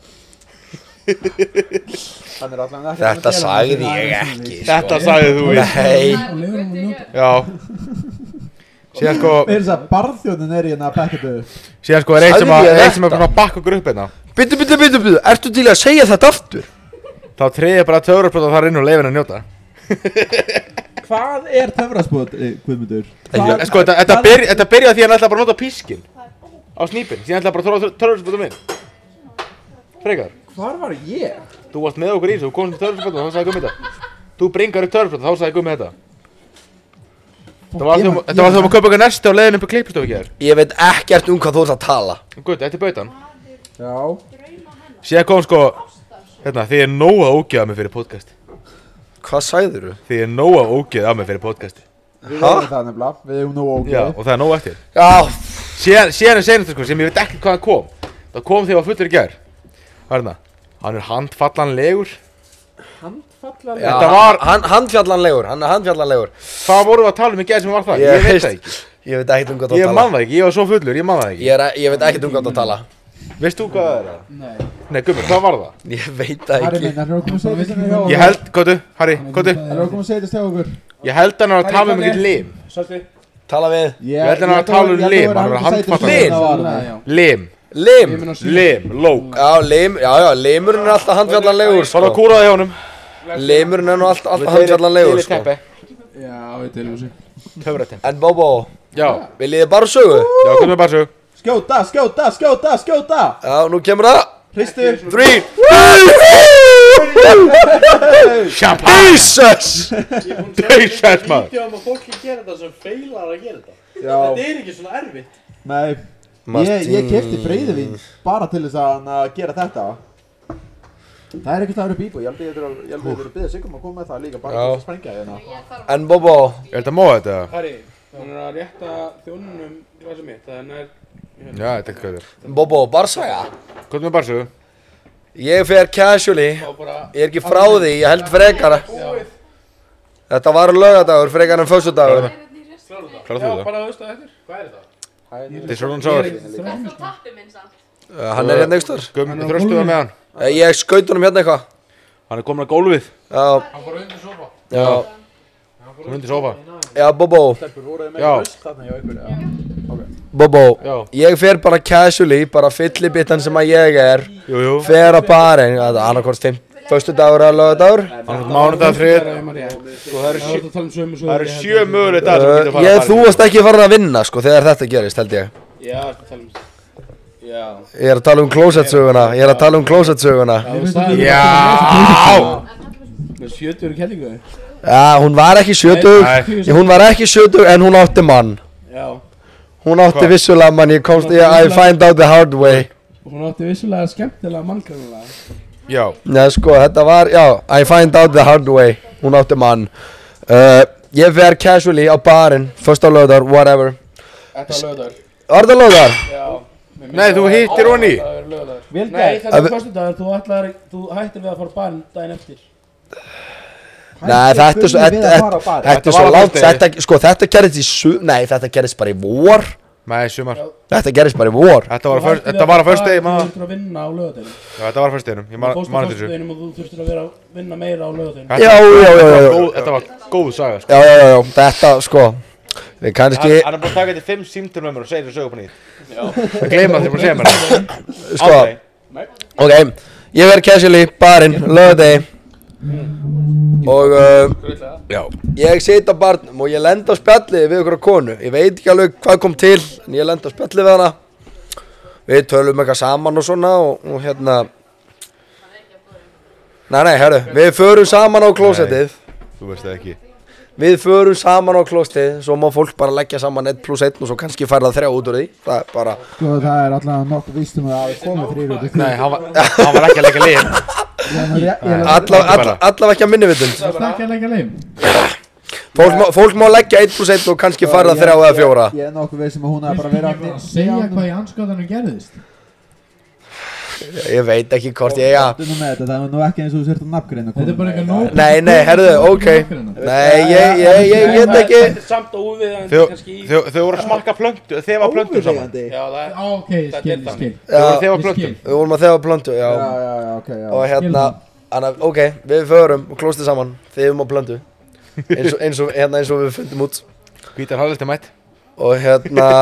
Hann er allavega ekki Þetta sagði ég ekki, sko. Þetta sagði þú í. Nei. Og lefur hann að njóta. Já. Síðan sko, Við erum þess að barþjóðin er hérna að pakka þetta upp. síðan sko er eitt sem að, Sagði ég eitt sem er þetta? búin að bakka okkur upp hérna. Byttu, byttu, byttu, byttu, ertu til að segja þetta aftur? Þá treði ég bara töfrarsprota þar inn og leifir hann að njóta. Hvað er töfraspot, Guðmundur? En sko, þetta, þetta, byrja, þetta byrjaði því að hann ætlaði bara að nota pískinn á snýpinn, síðan ætlaði bara að tróða töfrarsprotum inn. Frekar. Hvar var ég? Þú varst með okkur í þessu, þú komst til töfrarsprota og þá sagði Gummi þetta. Þú bringar upp töfrarsprota, þá sagði Gummi þetta. Þetta var þegar þetta var þegar maður kaupa okkur nesti á leiðin upp á klippistofu ekki þér. Ég veit ekkert um hvað þú ert að tala. Guð, þetta er bautan. Já. Síðan kom sko, hérna, þið er nóg að ógeða mig fyrir podcast. Hvað sagðirðu? Þið er nóg að ógeða mig fyrir podcast. Við Ha? erum það nefnilega, við erum nú ógeð. Já, og það er nóg eftir. Já, Síðan, síðan er senast sko, sem ég veit ekki hvaðan kom. Það kom þegar ég var fullur í gær. Hvað er hérna? Hann er handfallanlegur. Handfallan. já Þetta var- hann, handfjallanlegur, hann er handfjallanlegur. Hvað vorum við að tala um í gær sem var það? Ég veit það ekki. Ég veit ekkert um hvað þú ert Ég að man tala. það ekki, ég var svo fullur, ég man það ekki. Ég, er, ég veit ekkert um hvað þú ert að tala. Veist þú hvað það er? Nei. Nei, Gummi, hvað var það? Ég veit það Harry ekki. minn, hann er okkur að segja þetta hjá okkur. Ég held, kóttu, Harry, kóttu. Hann er okkur að segja þetta hjá okkur. Ég held hann að tala um ekkert lim. Salti. Tala við. Ég held hann að tala um lim, hann var handfallan. Já. Lim, Lim. lim, lók. Já, lim, já, já, limurinn er alltaf handfjallanlegur, Svo er það sko. kúraði hjá honum. Limurinn er nú alltaf, alltaf handfjallanlegur, sko. teppi. Já, ég til þessu. Töfratepp. En Bobo, Já, viljið þið bara sögu? já, komum við bara svo. Skjóta, skjóta, skjóta, skjóta. Já, nú kemur það. Hristu. Three. Champagne. Jesus! Dauðsætt maður. Ekki um að fólki gera þetta sem feilar að gera þetta. Já. Þetta er ekki svona erfitt. Nei. Ég, ég kefti freyðivín bara til þess að hann að gera þetta. Það er ekkert aðra bíbú, ég held að ég þurfa- ég held að ég þurfa að biðja Sigum að koma með það líka bara Já. til að sprengja hérna. En Bobo, Er þetta móða þetta? Harry, hann er að rétta þjónunum glasið mitt, það er nær... Já, þetta er hvað þetta er. Bobo, barsaga. Komum við bara svo. Ég fer casually, Og bara... ég er ekki frá því, ég held frekar. Þetta var laugadagur, frekar en föstudagur. Klára þú Já, það? bara þú veist það eftir. Hvað er þetta? Þetta er svona sáður. Þetta er tappi minn samt. Uh, Hann er hérna einhver stöður. Gummi, þröstu það með hann. Uh, Ég skaut honum hérna eitthvað. Hann er komin á gólfið. Já. Hann fór undir sofa. Já. Hann fór undir sofa. Já, Bobo. Já. Bobo, Já. ég fer bara casually, bara fyllibittan sem að ég er. Jú, jú. Fer að barinn, annarkvort fimm, föstudagur eða lögadagur. Annars mánudag, þriðjudagur. Sko það eru sjö, það eru sjö mögulegir dagar sem þú getur Uh, farið ég, að þú varst ekki farin að vinna, sko, þegar þetta gerist, held ég. Já, það tala um Já Ég er að tala um closet-söguna, ég er að tala um closet-söguna. Já Með sjötugur kellingu Já, hún var ekki sjötug, hún var ekki sjötug en hún átti mann. Já Hún átti vissulega mann, ég komst, ég, I find out the hard way. Hún átti vissulega skemmtilega mannkvæmulega Já. Já, sko, þetta var, já, I find out the hard way, hún átti mann. Uh, ég fer casually á barinn, fyrsta lögðar, whatever. Þetta var lögðar Var það lögðar? Já Nei, þú hittir honni. Það er lögðar Vel Nei, gert. þetta var föstudagur, þú ætlaðir, þú hættir við að fara barn daginn eftir Nei, þetta er svo, Hættir við að þetta fara á bar. þetta er svo var á langt, föstudegi. þetta, sko, þetta gerist í su, nei, þetta gerist bara í vor. Nei, sumar. Þetta gerist bara í vor. Þetta var á föst- þetta var á föstudegi, Þú maður. þurftir að vinna á lögadeginum Já, þetta var á föstudeginum. Ég Þú man fórst á man eftir þessu. föstudeginum og þú þurftir að vera að vinna meira á lögadeginum Þetta- Já, já, já, já, þetta var já. góð- Þetta var góð saga, sko. Já, já, já, já, þetta, sko, við kannski, Hann hann er búin að taka þetta fimm símtölum með mér og segja þessu sögu upp á nýtt. Það gleyma þeir búin að segja mér það. sko, ok, ég verð casually, barinn, lögadegi. Og uh, Já. ég sit á barnum og ég lend á spjalli við ykkur konu. Ég veit ekki alveg hvað kom til, en ég lend á spjalli við hana. Við tölum eitthvað saman og svona og, og hérna. Nei, nei, herru, við förum saman á klósettið. Þú veist það ekki. Við förum saman á klósettið, svo má fólk bara leggja saman eitt pluss einn og svo kannski færða þrjá út úr því. Það er bara, Sko það er alltaf nokkuð víst um að það er komið þrýr út í því. Nei, hann var, hann var ekki að leggja lið. alla, alla, allavega ekki að minni vitund. Það er ekki að leggja leim Fólk, má- fólk má leggja eitt pluss einn og kannski færða þrjá eða fjóra. Ég er nokkuð veist um að hún er bara verið að Segja hvað í anskotanum gerðist Ég veit ekki hvort ég, já. Þetta með þetta, það er nú ekki eins og þú sért að nafngreina Þetta er bara eitthvað nóg Nei, nei, herðu, ok. Nei, ég, ég, ég, ég get ekki. Þetta er samt óviðandi Þau kannski í þau þau voru að smakka plöntu, þefa plöntu saman. Óviðeigandi. Já, það er Ok, skil, skil Þau voru að Já, þefa ég plöntu. skil. við vorum að þefa plöntu, já. Já, já, já, ok, já. Og hérna, hana, ok, við förum og klóstið saman, þefum á plöntu. Eins og, eins og, hérna eins og við fundum út. Hvítar halvlista mætt. Og hérna,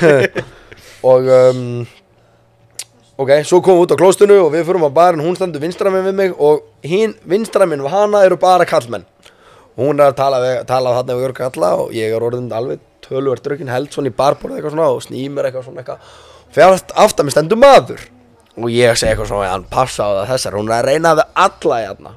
og um, ok, svo komum við út á klóstinu og við förum á barinn, hún stendur vinstra minn við mig og hinn vinstra minn við hana eru bara kallmenn. Hún er að tala, við, tala þarna við eru kalla og ég er orðin alveg töluvert drukkin, held svona í barborð eitthvað svona og snýmir eitthvað svona eitthvað. Fyrir aftan mig stendur maður og ég segi eitthvað svona, hann passa á það þessar, hún er að reyna við alla hérna.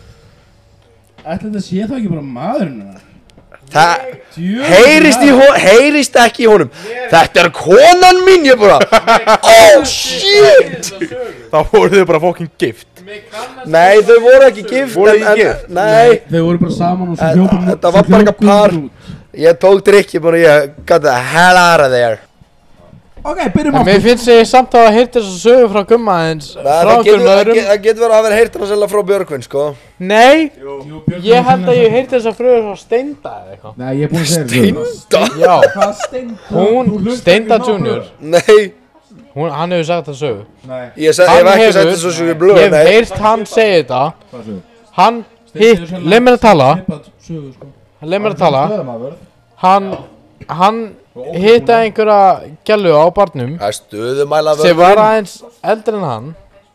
Ætli þetta sé þá ekki bara maðurinn Það heyrist, í hon, heyrist ekki í honum. Þetta er konan mín, ég bara, oh shit. Þá voru þau bara fucking gift. Nei, þau voru ekki gift. Voru en- þau ekki en- gift? Nei, Þau voru bara saman og svo Þetta- hljópum þetta var bara eitthvað par. Ég tók drikk, ég bara, ég got the hell out of there. Ok, byrjum En á mér finnst ég samt að hafa heyrt þess að sögu frá Gumma eins Það, frá það getur einhverjum það öðrum. get- það getur verið að hafa heyrt hana selja frá Björgvin, sko. Nei, ég held að ég heyrt þess að fröður frá Steinda eða eitthvað. Nei, ég er búinn að segja þér Steinda? Já, Hvað steinda? hún, Steinda junior, Nei, hún, hann hefur sagt það sögu. ég, seg, ég hef ekki sett þessu svo í blöð, ég hef nei. heyrt hann segja þetta. Hann hitt, leið mér að tala, Sögu, sko leið mér að tala. Stöðumafur. Hann, hann hittaði einhverja gælu á barnum Það er stöðumæla sem var aðeins eldri en hann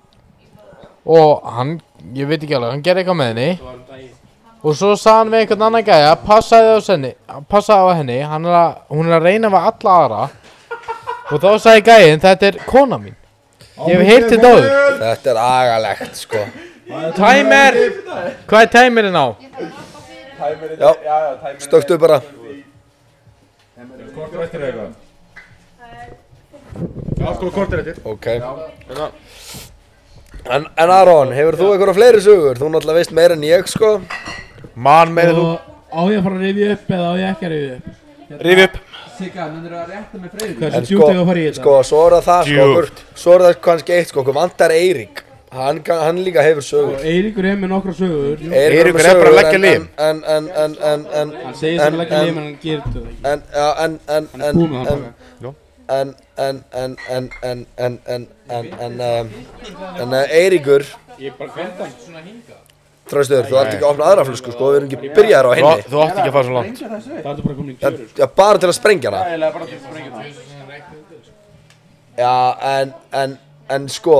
og hann, ég veit ekki alveg, hann gerði eitthvað með henni og svo sagði hann við einhvern annan gæja, passaði á henni, passaði á henni, hann er að, hún er að reyna við alla aðra og þá sagði gæjinn, þetta er kona mín. Ég hef heyrt þetta áður. Þetta er agalegt, sko. Timer! Hvað er timerinn á? Já, stöktu bara. Já, sko, kortir eftir. Ok. En, en Aron, hefur þú einhverja fleiri sögur? Þú náttúrulega veist meira en ég, sko. Man með þú. Og á ég að fara að rifja upp eða á ég ekki að rifja upp? Rífi upp. Sigga, munir að rétta með freyðu? Hversu En djúpt hefur að fara í þetta? sko, svo er það það, sko, Djúpt. okkur, svo er það kannski eitt, sko, okkur vantar Eirík. Hann, kann- hann líka hefur sögur. Og Eiríkur er með nokkra sögur Eiríkur Eiríkur er bara að leggja lim. lim. En, en, en, en, en, Hann segir sem að leggja lim en hann gerir þetta ekki En, já, en, en, Hann er en, búinn með það en, baka en, en, en, en, en, en, en, en, en, um, en uh, Eiríkur, Ég bara hvenda hann svona hinga Þröstur, þú ætti ekki að opna aðra flösku sko, við erum ekki byrjaðir á henni. Þú átti ekki að fara svo langt. Það er bara komin í kjörur. Já, bara til að sprengja hana. Það er bara til að sprengja hana. Já, en, en, en sko.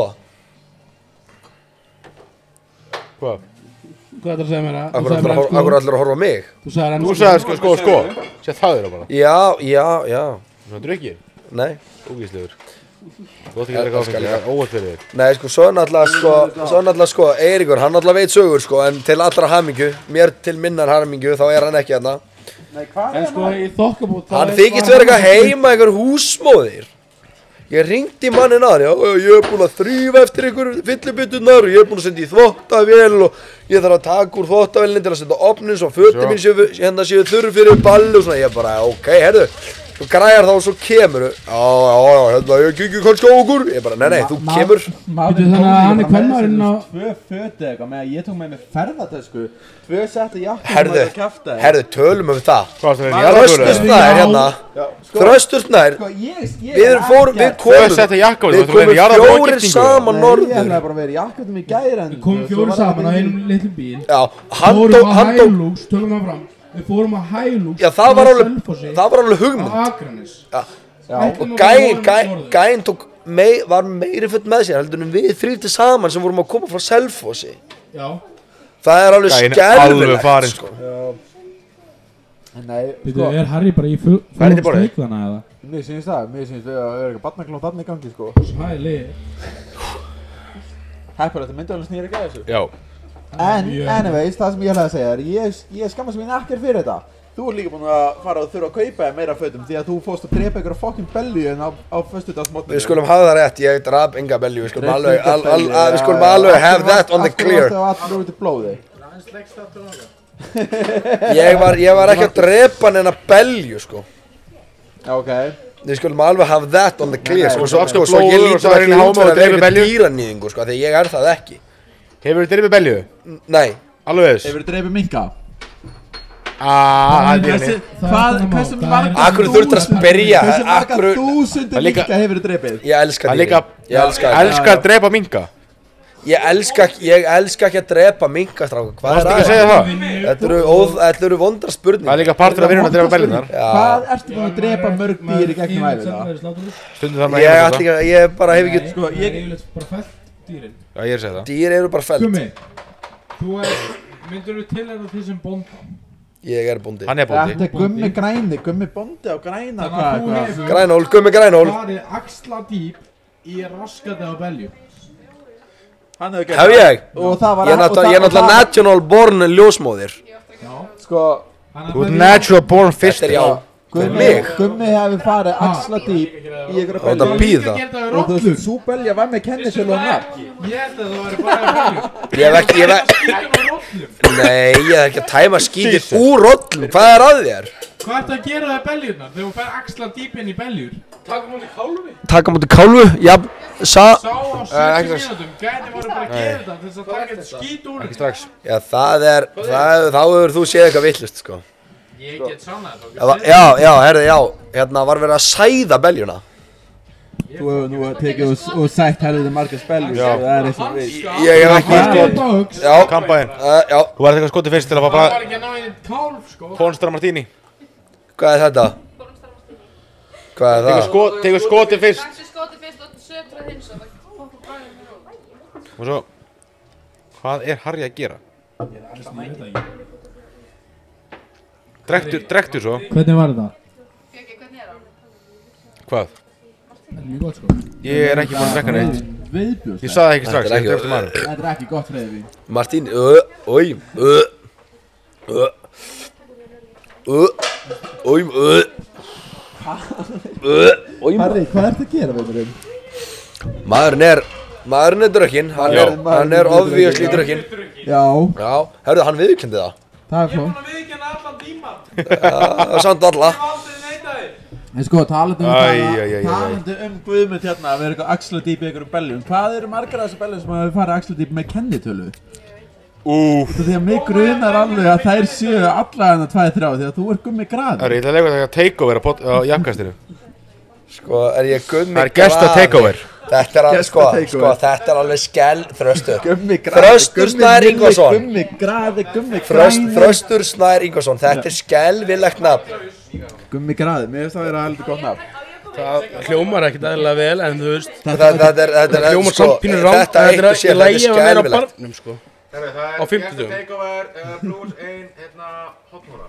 Hvað? Hvað er það að segja mér að? Akkur allir að horfa á mig? Þú sagði Þú sagði sko, sko, sko. Sér það þér á bara. Já, já, já. Svona drukkið? Nei. Ógíslegur. Þú átti ekki að vera gáfengi, það er óvært fyrir þig. Nei, sko, svo er náttúrulega, sko, svo er náttúrulega, sko, Eiríkur, hann náttúrulega veit sögur, sko, en til allra hamingju, mér til minnar hamingju, þá er hann ekki hérna. Nei, hvað En sko, í þokkabót Hann þykist vera eitthvað heima, einhver húsmóðir. Ég ringdi manninn að, já, ég er búinn að þrýfa eftir einhver fyllibitturnar og ég er búinn að senda í þvottavél og ég þarf að taka úr þvottavélinni til að senda opnin svo fötin mín séu, hérna séu þurr fyrir balli og svona, ég bara, ok, herðu. Þú græjar þá og svo kemur Já, já, já, hérna, ég kikið kannski á okkur Ég bara, nei, nei, þú kemur Býtu þannig að hann er kvenmaðurinn á Tvö föti eitthvað með að ég tók með mig ferðatösku Tvö setti jakkum Herðu, herðu, tölum um það Hvað það er Þröstursnær hérna Þröstursnær Við erum fórum, við komum Við komum fjórir saman norður Ég hefði bara verið jakkum í gæri Við komum fjórir saman á einum litlum bíl Já, hann tók, hann tók Hilux, tölum það fram Við fórum á Hilux Já, það var alveg, það var alveg hugmynd á Akranes Já, og gæinn, gæinn, gæinn tók mei, var meiri full með sér heldur en við þrýfti saman sem vorum að koma frá Selfossi Já Það er alveg skelfilegt sko Nei, sko Er Harry bara í full steikðana eða? Mér syns það, mér syns við að vera eitthvað barnaklóð þarna í gangi sko Sæli Heppur þetta myndi alveg snýra ekki að þessu Já En, anyways, það sem ég ætlaði að segja er Ég, ég skammast mín ekkert fyrir þetta Þú er líka búinn að fara og þurfa að kaupa meira fötum Því að þú fórst að drepa ykkur á fokkin belju en á, á föstudagsmótinu Við skulum hafa það rétt, ég draf enga belju Við skulum alveg, al, al, al, við skulum alveg have that on the clear Alltaf alltaf út í blóði Ég var, ég var ekki að drepa neina belju sko Ok Við skulum alveg have that on the clear sko, Svo sko, aftur svo ég blóður og lítur svo er ekki henni út háma fyrir og að vera dreifir eitthvað belju. dýranýðingur sko, því ég er það ekki Hefur þið dreifið belju? Nei Alveg þess? Hefur þið dreifið minka? Aaaah, það er henni Hvað, hversu marga Akkur þurftur að spyrja Hversu marga akkur- þúsundir líka- minka hefur þið dreifið? Ég elska Það er dýrin líka, Ég elska dýrin elskar að drepa minka Ég elska, ég elska ekki að drepa minkastráka Hvað Varstu er ekki að segja það? Þetta eru, óð, þetta eru vondra spurning Það er líka partur af vinnun að drepa beljunar Hvað ertu búinn að drepa mörg dýr í gegnum æfina? Stundum þarf maður Ég að ætla heima ekki að, ég bara hef ekki Sko, ég Yfirleitt bara fellt dýrin þetta Já, ég er að segja það Dýr eru bara feld Gummi Þú er Myndur þú til þetta því sem bónda? Ég er bóndi Hann er bóndi Þetta er gummi græni, gummi bóndi á græna Þannig að þú hvað? hefur Grænhól, gummi grænhól farið axla dýp í raskati á belju Hann hefur gert Hef ég? Og það var Ég er náttúrulega ég er náttúrulega natural born ljósmóðir Sko, Þú ert natural born Þetta fist er já Fyrir Gummi, mig Gummi hefur farið axla dýp í ykkur Og þetta belju býða Og þú veist, sú belja var með kennisölu og nafn Ég held að það væri bara að belju Ég hef ekki, ég hef Nei, ég hef ekki að tæma skítið úr rollum Hvað er að þér? Hvað ertu að gera það beljunar þegar þú fær axla dýp inn í beljur? Taka mútið kálfi Taka mútið kálfu Já, sa Sá á sjötíu mínútum gæti voru bara að gera þetta til þess að taka þetta skít úr Ekki strax Já, það er það, Þá hefur þú séð eitthvað villust, sko Ég get sannað Já, va- já, já, herði, já Hérna var verið að sæða beljuna Þú hefur nú tekið og, og sætt helviti margar spelju Já. Það er eins og við Ég hef ekki, sko Já, Kampaðinn uh, já Þú væri eitthvað skotið fyrst til að fá Það bara var ekki að ná í kálf sko Pornstar Martini Hvað er þetta? Hvað er Tekur það? sko, tekur skotið fyrst Þessi skoti fyrst og sötra hins og það fokkur bræðin mér á. Og svo Hvað er Harry að gera? Drektu, drektu svo Hvernig var þetta? Fjöki, hvernig er það? Hvað? Mjög gott sko Ég er ekki búinn að drekka neitt Viðbjörn Ég sagði það ekki strax, Þetta er ég ekki- drefti maður Þetta er ekki gott freyði Martín, ö, oi, ö Ö Ö Oi, ö Ö Oi, Harry, hvað ertu að gera með mér? maðurinn er Maðurinn er drukkinn Hann Já. er, hann er obviously drukkinn Já, Já, herðu, hann viðurkenndi það það er fló Við ekki allan tíma Já, samt alla Aldrei neita þig En sko, talandi um, Æ, tala, æ, æ, æ, æ. talandi um Guðmund hérna að vera eitthvað axla dýp í einhverjum beljum Hvað eru margar af þessu beljum sem hafa farið axla dýp með kennitölu? Úf Því að mig grunar alveg að þær séu alla hérna tveir þrjá Því að þú er gummi graði Harry, ég ætla að lega þetta takeover á, pot- á jafnkastinu Sko, er ég gummi Það er gesta takeover. Þetta er alveg, Gesta sko, takeover. sko, þetta er alveg skell Þröstur Gummi graði Þröstur Snær Ingvarsson Gummi graði, gummi Þröst, græni Þröstur Snær Ingvarsson, þetta er skelfilegt nafn Gummi graði, mér finnst það að vera heldur gott nafn Það hljómar ekkert eðlilega vel, en þú veist Þetta þetta er, þetta er, hljómar sko, samt pínur rangt, þetta eitt og sér, þetta er skelfilegt barnum, sko. Herru, það Á er fimmtudögum. gesta takeover, uh, plus ein, hérna, hotnóra.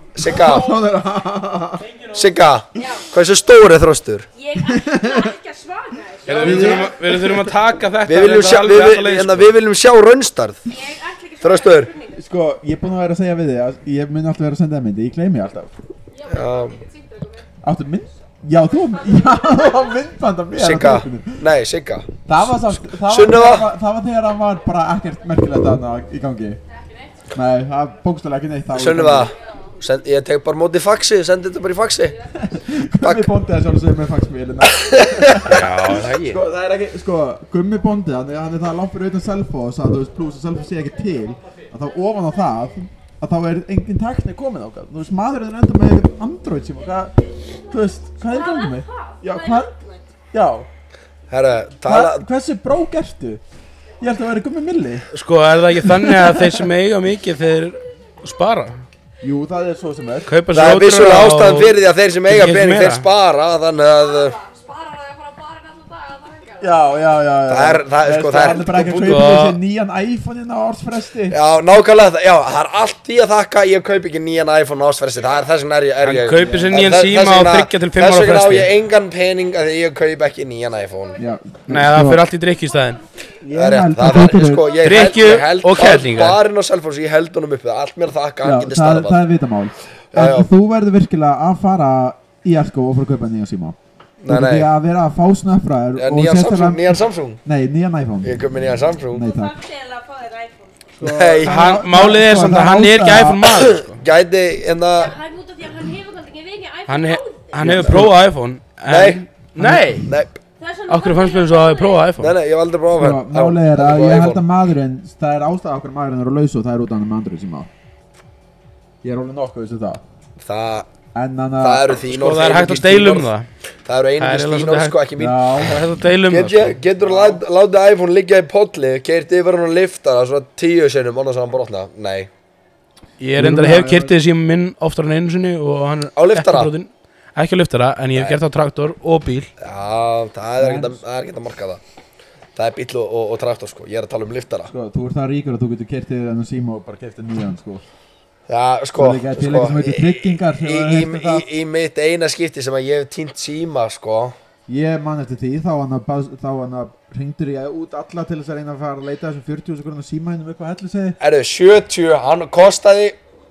Sigga Sigga, hversu stór er Þröstur? Ég ætla ekki að svara þessu. Við þurfum að- Við þurfum að taka þetta Við viljum þetta sjá, alveg við, alla við, leið, hérna, sko. við viljum sjá raunstærð Ég ætla ekki að Þröstur Sko, ég er búinn að vera að segja við þig að ég mun alltaf vera að senda þér myndi, ég gleymi alltaf Já, Áttu mynd? Já, þú, já, þú var myndband af mér á Sigga, Facebookinu. nei, Sigga Það var samt, það var, Sunnefa? það var, það var þegar hann var bara ekkert merkilegt þarna í gangi Nei, það var bókstaflega ekki neitt það var í Sunnefa, gangi. send, ég tek bara móti faxi, sendi þetta bara í faxi Gummi Bondi er sjálfsögum með faxmílina Já, það ekki. Sko, það er ekki, sko, Gummi Bondi, hann er, hann er það langt fyrir utan Selfoss að þú veist, plus að Selfoss sé ekki til að þá ofan á það, að þá er engin tækni komin á hvað Þú veist, maðurinn er enda með eitthvað Android síma, hvað, þú veist, hvað er í gangi með? Já, hvað, já, Herra, tala hvað, hversu brók ertu? Ég held að vera Gummi Milli Sko, er það ekki þannig að þeir sem eiga mikið, þeir spara? Jú, það er svo sem er Kaupa Það sér er vissulega ódýrara ástæðan og- fyrir því að þeir sem eiga Ekki pening, meira. þeir spara Þannig að uh, Spara það að fara að bara alla daga að það Já, já, já, já Það er- það er, sko, það er- Hann er bara ekki að þú- kaupa þú- þessi nýjan iPhone-in á ársfresti Já, nákvæmlega það, já, það er allt því að þakka Ég kaup ekki nýjan iPhone á ásversi Það er þess vegna er ég, er Hann ég kaupir sér nýjan þess- síma þess á vegna- þriggja til fimm ára Þess vegna á fresti. ég engan pening að ég kaup ekki nýjan iPhone Já, Nei, það fyrir allt í drikk í staðinn Það er rétt, held það að er, kaupir- sko, ég held, Drykkju ég held og kerlingar. Barinn á Selfoss, ég held honum uppi Allt mér að þakka, Já, hann getur það, starfað það er vitamál Já, já. En þú verður virkilega að fara í Erko og fara að kaupa nýjan síma Nei, Þú nei. verður að vera að fá snöffraður Ja, Nýjan Samsung, nýjan Samsung Nei, nýjan iPhone Ég kaup mér nýjan Samsung Nei, Þú takk þarf til að fá þér iPhone. Nei, Hann, Málið er Sko, samt það að er hann er ekki ástæða- iPhone maður, sko. gæti en að Það er út af því að hann hefur alltaf ekki vegið iPhone Hann, he, áður. hann hefur prófað iPhone en, Nei. Nei Nei, Þess vegna Af hverju þarf fannst ég mér svo að hafa prófað nei, iPhone? nei, ég hef aldrei prófað Sko, hann. málið er Já, að aldrei ég prófað held að iPhone. maðurinn Það er ástæða okkur maðurinn er á lausu og það er út af hann með Android síma Ég er alveg nokkuð vissu það Það, En hann það eru þín Sko orð, það er hægt að deila um það Það eru Það er einungis eiginlega þín svolítið orð, hægt. sko, ekki mín Já, Það er hægt að deila um Get það, sko. ég, getur lát, látið iPhone liggja í polli, keirt yfir hann og liftara svona tíu sinnum, annars að hann brotna? Nei. Ég er endur að hef kyrtið síma minn oftar en einu sinni og hann er Á lyftara? ekki brotinn. Ekki á lyftara, en ég hef gert það á traktor og bíl. Já, það er ekkert að, það er ekkert að marka það. Það er bíll og, og, og traktor, sko. Ég er að tala um liftara. sko, þú ert það ríkur að þú getur kertið þennan síma og bara kertið nýjan, sko Já, sko, Það er ekki til eitthvað sem heitir tryggingar í, hefur í, heyrt um í, það? í mitt eina skipti sem að ég hef týnt síma, sko. Ég man eftir því, þá hann að, baz- þá hann að hringdur ég út alla til þess að reyna að fara að leita þessum fjörutíu þúsund króna síma hennum upp á hellu segi Erðu, sjötíu, hann kostaði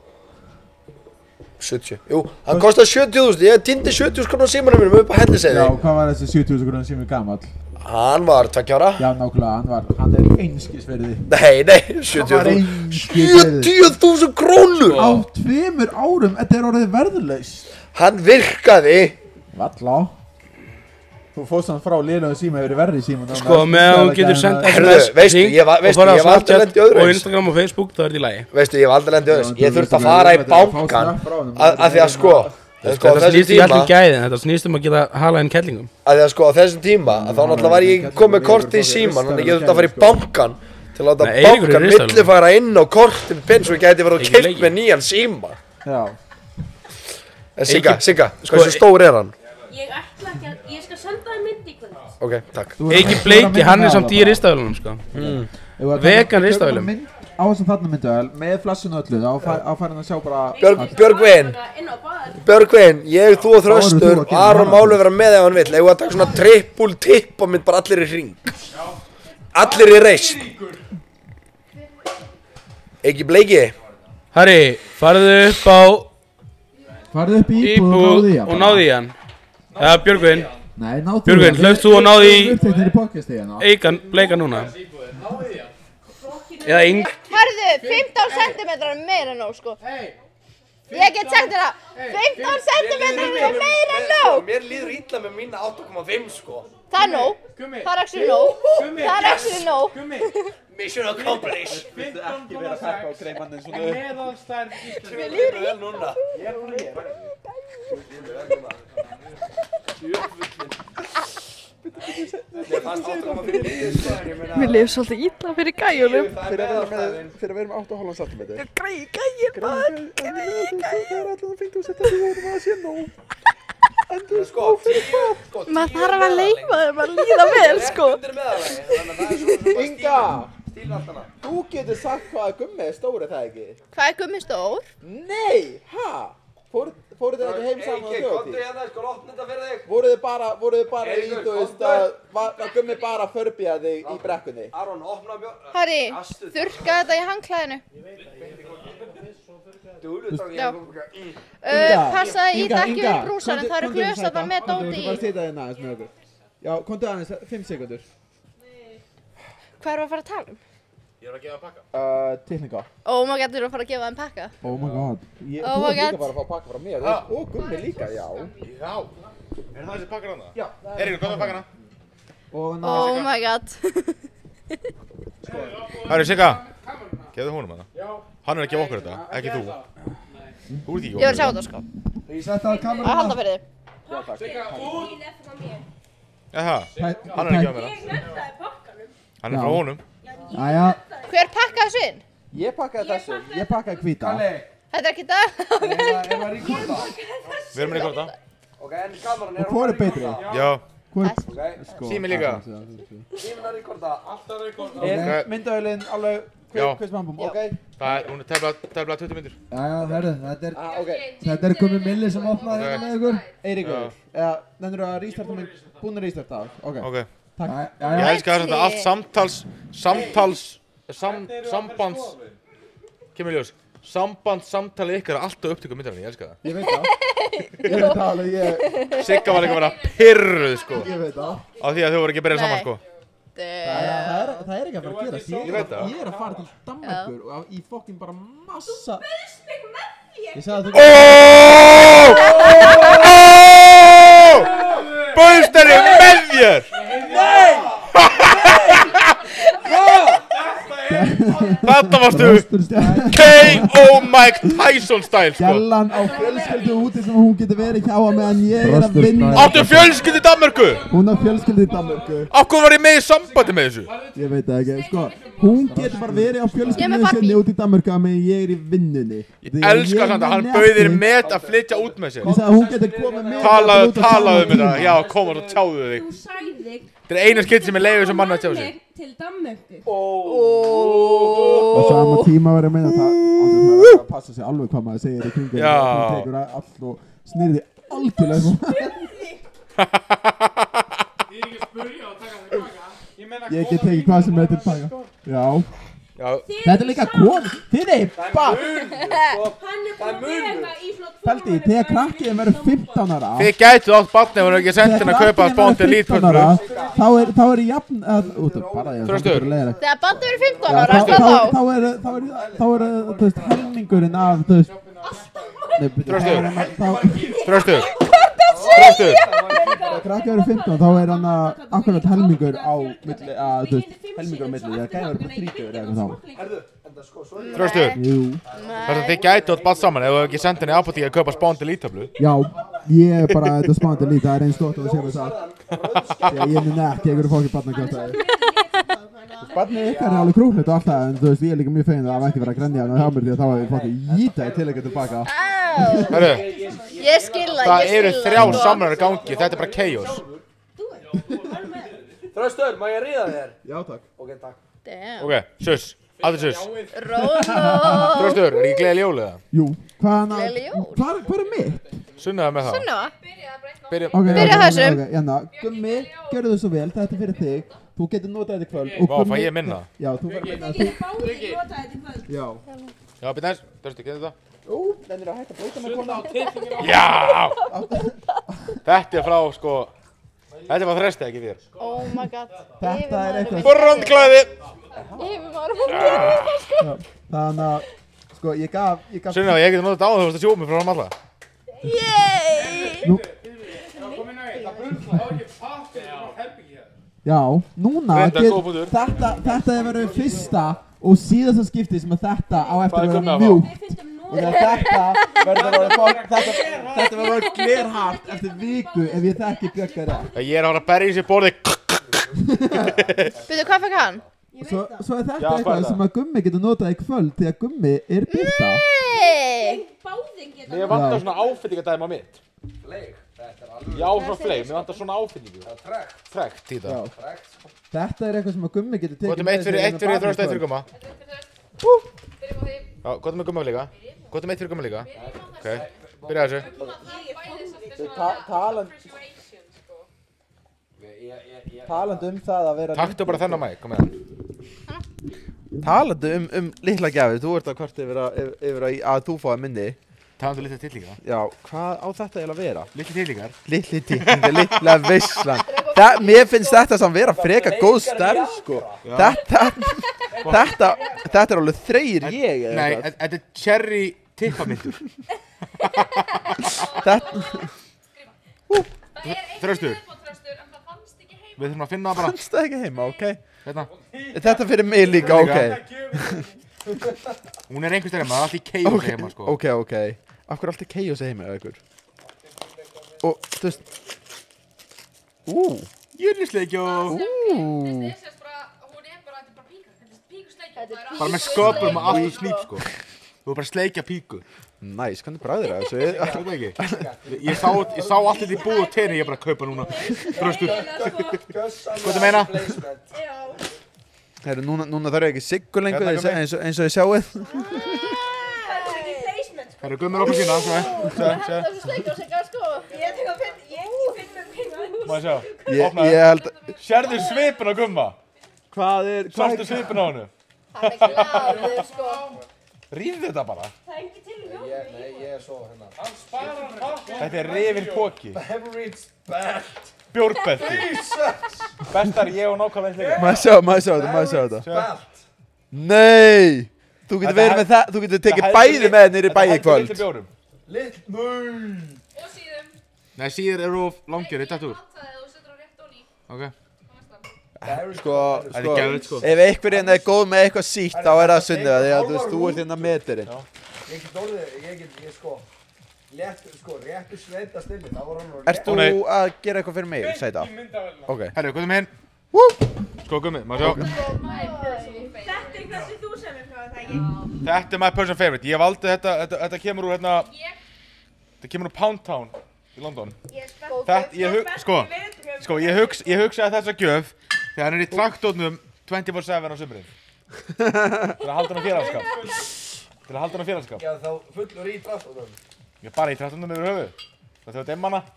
sjötíu, jú, hann kostaði sjötíu þúsund, ég týndi sjötíu þúsund krónar símanum mínum upp á helliseiði. Já, hvað var þessi sjötíu þúsund króna sími gamall? Hann var tveggja ára. Já, nákvæmlega, hann var, hann er einskisverði Nei, nei, sjötíu var þúsund. einskisverði. sjötíu þúsund krónur! Á tveimur árum, þetta er orðið verðlaust Hann virkaði. Valla Þú fórst hann frá liðlega síma yfir í verri síma Sko, meðan þú getur sendt Herðu, veistu, ég var- veistu, ég var aldrei lent í öðru og eins. Instagram og Facebook, það er þetta í lagi. Veistu, ég hef aldrei lendið öðru. Já, Ég þú þurfti veist að fara í að fá bankan snapp frá honum. að að því að sko, að sko á Þetta þessum snýst ekki tíma, allir gæðin, þetta snýst um að geta halað inn kellingum. að því að sko á þessum tíma, að þá náttúrulega var ég komið kortið í síman, þannig að ég þurfti að fara í bankan til að láta Nei, Eiríkur er bankan risaðalinn. millifæra inn á kortið pinn svo ég gæti verið að Ekki keypt leiki. með nýjan síma. Já, En Sigga, Eiki- Sigga, sko, hversu stór er hann? Ég ætla ekki að, ég skal senda það mynd í kvöld. Ok, takk. Þú verður- Eiki þú verður að Bleiki, minna hann mig er á samt það í bara. ristafélunum, sko. Mm. Ef við að Vegan taka- ristavélum. tökum mynd Á þessum þarna myndavel, með flassinu öllu, þá fær þá fær hann að sjá bara Björg, Björgvin, Inn á baðar. Björgvin, ég, þú og Þá eru þú Þröstur, að gera Aron hana. Málu vera með ef hann vill. Ef við að taka svona trippul tippa mynd bara allir í hring. Allir í reist. Ekki Bleiki. Harry, farðu upp á Farðu upp í íbúð íbúð og náðu í hann og náðu í hann. Eða Björgvin, Nei, náðu Björgvin, hlaupst þú og náðu í- Uppteknir í podcasti hérna Eikan Bleika núna. Eða Ing... Herðu, fimmtán sentimetrar er meira en nóg, sko. Ég get sagt þér það, fimmtán sentimetrar er meira en nóg. Mér líður illa með mína átta komma fimm sko. Það er nóg. Það er actually nóg. Það er actually nóg. Mission accomplished. Viltu ekki vera að peppa á kreimannin svona upp Meðalstærð Íslands. Mér líður vel núna. Ég er hún hér Mér líður svolítið illa fyrir gæjunum. Fyrir að vera með, fyrir að vera með átta og hálfan sentimeter. Græi gæjir maður, græi gæjir. Það er allan fimmtán sentimeter, við vorum að sé nóg. En þú sko, fyrir hvað? Maður þarf að leifa þeim að líða vel, sko. Inga, þú getur sagt hvað að Gummi er stór, er það ekki? Hvað er Gummi stór? Nei, hæ? Fóruð þið ekki heim saman á þjóðtíð? Kontu hérna, sko, opna þetta fyrir þig. Voruð þið bara, voruð þið bara í, þú veist, að var Gummi bara að förbíða þig í brekkunni? Aron, opna björn. Harry, þurrka þetta í handklæðinu. Já. Uh, passaði í dekki við brúsar en það eru glösarnar með dóti í. Þú bara sitja þérna aðeins með okkur. Já, komdu aðeins, fimm sekundur. Hvað erum við að fara að tala um? Ég er að gefa pakka. Uh, tilninga. Oh my god, þú eru að fara að gefa þeim pakka? Oh my god. Ég, Oh þú my ert líka god. bara að fá pakka frá mér. Ha? Og Gummi líka, já. Já. Er það þessi pakkar hana? Já. Eiríkur, hvað er pakkana? Og Oh my god. Hæru, Sigga. Gefðu honum hana. Hann er að gefa okkur þetta, ekki þú. Þú ert ekki Ég verð að sjá þetta, sko. Ég sett það á kameruna. Að halda fyrir þig. Já, takk. Jaha, hann er ekki að vera. Hann er frá honum. Jæja. Hver pakkaði þessu inn? Ég pakkaði þessu. Ég pakkaði hvíta. Þetta er ekki það. Er það ríkorda? Við erum að rekorda. Ok, en kameran er Og hvor er betri? Já. Hvor? Sími líka. Símin að ríkorda. Alltaf ríkorda. Er myndavélinn alveg Já. hvers bambum? Ok. Það er, hún er tefnilega tuttugu myndir. Jæja, herru, þetta er, Ah, ok. þetta er Gummi Milli sem opnaði hérna með ykkur. Eiríkur. Eða, nennir þú að restarta mig? Búin að restarta? Ok. Ok. Takk. Ég elska þess að þetta allt samtals, samtals, sam, sambands, kemur í ljós, samband, samtalið ykkar er alltaf upptökum myndarinn, ég elska það. Ég veit það. Ég veit það alveg, ég... Sigga var líka að vera pirruð, sko. Ég veit það. Á því að þau voru ekki að byrja saman, sko. Það er, það er ekki að fara að gerast. Ég veit það. Ég er að fara til Danmerkur og í fokkin bara massa... Þú bauðst mig með þér! Ég sagði að þú... Óóóóó! Bauðst henni með þér! Nei! Þetta varstu K O Mike Tyson style, sko. Gjallan á fjölskyldu úti sem hún getur verið hjá að meðan ég er að vinna. Áttu fjölskyldu í Danmörku? Hún á fjölskyldu í Danmörku. Af hverju var ég með í sambandi með þessu? Ég veit það ekki, sko. Hún getur bara verið á fjölskyldu sinni út í Danmörku að meðan ég er í vinnunni. Ég elska samt að hann bauð þér met að flytja út með sér. Ég sagði að hún getur komið með Talaðu, talaðu um þetta, já, koma og tjáðu þig. Þú sagði Þetta er eina skipt sem ég leiði þessum manni að tjá sig. til Danmörku. Á sama tíma var ég að meina það ánþess maður að passa sig alveg hvað maður segir í kringum. Já. Hún tekur allt og snýrði algjörlega svo. Ég get tekið hvað sem er til baka. Já. Já. Þetta er líka konu. Þið er bara. Hann er búinn að vera í flott Pældi, þegar krakkiðin verður fimmtán ára. Þið gætu átt barni ef hún er ekki sendt henni að kaupa Bounty Elite fimmtán ára, þá er þá er jafn að út af bara ég. Þröstur. Þegar bandi verið fimmtán Já, ára, þá hvað þá? þá er þá er þá er þú veist helmingurinn af þú veist. Þröstur. Þá- Þröstur. Þröstur. Þegar krakki verður fimmtán þá er hann að akkurat helmingur á milli að þú veist helmingur á milli þegar gæði verður bara þrítugur eða eitthvað þá. Þröstur. Jú. Þess að þið gætu átt barn saman ef þú hefur ekki sendt henni í apótík að kaupa Bounty Elite töflu. Já, ég er bara þetta smánti lítið, það er eins stótt að sé með það. Ég er með nekk, ég er fókið barnakjöftaði. Barnið ykkar er alveg krúllegt og allt það, en þú veist, ég er líka mjög fegin að það mætti vera að grenja hann á hjá mér því að þá hefði ég fókið jítið til ekki tilbaka. Hörru, Ég skil það, það ég skil eru það. þrjá samræður í gangi, þetta er bara chaos. Þröstur, má ég ríða þér? Já, takk. Ok, takk. Damn. Ok, sus, aldrei sus. Rólo. Þröstur, er ekki gleðileg jól eða? Jú, hvað hann að, Gleðileg jól. hvað hvað er mitt? Sunnaðu með það. Sunnaða? Byrja, Ok, Byrja ok, þessum. ok, Janna, Gummi, gjörðu þú svo vel, þetta er fyrir þig. Þú getur notað þetta í kvöld. og Vá, Gummi- fæ ég minna? Já, þú verður minna. Ég er báðið notað þetta í kvöld. Já. Já, byrja næst, Þröstur, getur þetta? Ú, nennir að hætta að blóta með kona. Já! Þetta er frá, sko, þetta er frá Þresti, ekki þér. Oh my god. Þetta er eitthvað. Brandklæði! Yfirmaður að fá að gera þetta, sko. Já, Þannig að, sko, ég gaf, ég gaf. Sunna, ég geti notað þetta á þú varst að sjóma mig frá hann alla. Yey! Nú, já, núna, Reyndar, get, góð punktur. þetta, þetta er verið fyrsta og síðasta skipti sem að þetta á eftir Hvað er að komið vera að fá? mjúkt. Og þegar þetta verður að vera fólk, þetta, þetta verður að vera glerhart eftir viku ef ég þekki Björk er rétt. Ég er að fara að berja í sér borði. Byrju, hvað fekk hann? Svo, svo er þetta Já, hvað er eitthvað það? sem að Gummi getur notað í kvöld því að Gummi er byrta. Nei! Báðir geta Mér vantar Já. svona áfinningadæmi á mitt. Fleig, þetta er alveg Já, svona fleig, mér vantar svona áfinningu. Það er trekt. Trekt í Já. það. Trekt, sko. Þetta er eitthvað sem að Gummi getur tekið Gotum eitt fyrir, eitt fyrir, þrjóðst eitt fyrir gumma. Byrjum á því. Já, gotum með gumma líka. Gotum eitt fyrir gumma líka. Ok, byrja þessu. Ég er bæði svolítið Ta- svona talan- appreciation, sko. Talandi um það að vera... Taktu bara þennan mæk, kom með hann. Talandi um, um litla gjafir, þú ert að hvort yfir að, yfir- yfir að, að þú fáið minni. Talandi um litla tillíka. Já, hvað á þetta eiginlega að vera? Litli tillíkar. Litli titlingar, litla veislan. Það, mér finnst þetta sem vera freka góð stærð, sko. Þetta, þetta, þetta er alveg þreyr ég, eða Nei, eitthvað. þetta er cherry tippamyndur. Þetta, Það er Þröstur. viðbót, Þröstur, en það fannst ekki heima. Við þurfum að finna það bara. fannst það ekki heima, ok? Hérna. Þetta fyrir mig líka, Líka. ok. Hún er einhvers þeirra, maður er alltaf í chaos Ok, heima, sko. ok, ok. Af hverju er alltaf chaos heima eða ykkur? Og, þú veist... Ú, Jörnisleikjó. Þetta ú. er sérst bara, hún er bara, þetta er bara píka. Þetta er píkusleikja. það er Bara með allt- sköpum og allt í snýp, sko. Þú er bara að sleikja píku. Næs, hvernig bræðir það þessu? Veit það ekki? Ég sá, ég sá allt þetta í búð og tenni, ég er bara að kaupa núna. Þröstur. Hvað það meina? Herru, núna, núna þarf ég ekki siggur lengur Hérna, eins, Gummi. eins, og- eins og þið sjáuð. Það er ekki placement, sko. Herru, gummur okkur sína, svo. Sjá, sjá. Það er svo sleikur og segja, sko. Ég tek að finna, ég finn með pingu. Má ég sjá. Ég, Opnaðu. ég held að... Sérðu svipin á gumma? Hvað er... Hvað Sástu svipin á hennu? Hann er glaður, sko. Ríð þetta bara. Það er ekki til í ljóð. Ég, nei, ég er svo hérna. Þetta er rifin póki. Beverage belt. Bjórbelti. Bestar ég og nákvæmlega eins líka. Maður sjá, maður sjá þetta, maður sjá þetta. Belt. Nei! Þú getur Þetta verið hel- með það, þú getur tekið Þetta bæði heldur með henni í Þetta bæði í heldur kvöld. litlu bjórum. Lill, nei. Og síðum. Nei, síður eru of langir, þetta úr. Vantaði þú setur á rétt og ný. Ok. Sko, Þetta er sko, geðveikt, sko. ef einhver hérna er góð með eitthvað sítt, þá er það sunnið því að þú veist, þú ert hérna meterinn. Ég get orðið, ég get, ég sko. Létt, sko, réttu sveita stilli. Það var hann og Ert þú Nei. að gera eitthvað fyrir mig, Sæta? Ok. Herru, hvað er með hinn? Sko, gummi, maður sjá. Þetta er eitthvað sem þú sem er frá það ekki. Þetta er my personal favorite. Ég valdi þetta, þetta, þetta kemur úr hérna, þetta kemur úr Pound Town í London. Ég er spennt. Þetta, ég hug, sko, sko, ég hugsa, ég hugsaði þessa gjöf þegar hann er í traktótnum twenty-four seven á sumrin. Til að halda hann á félagskap. Til að halda hann á félagskap. Já, þá fullur í draftóðum. Ég er bara í traktótnum yfir höfuð. Það þjóð dimma hana.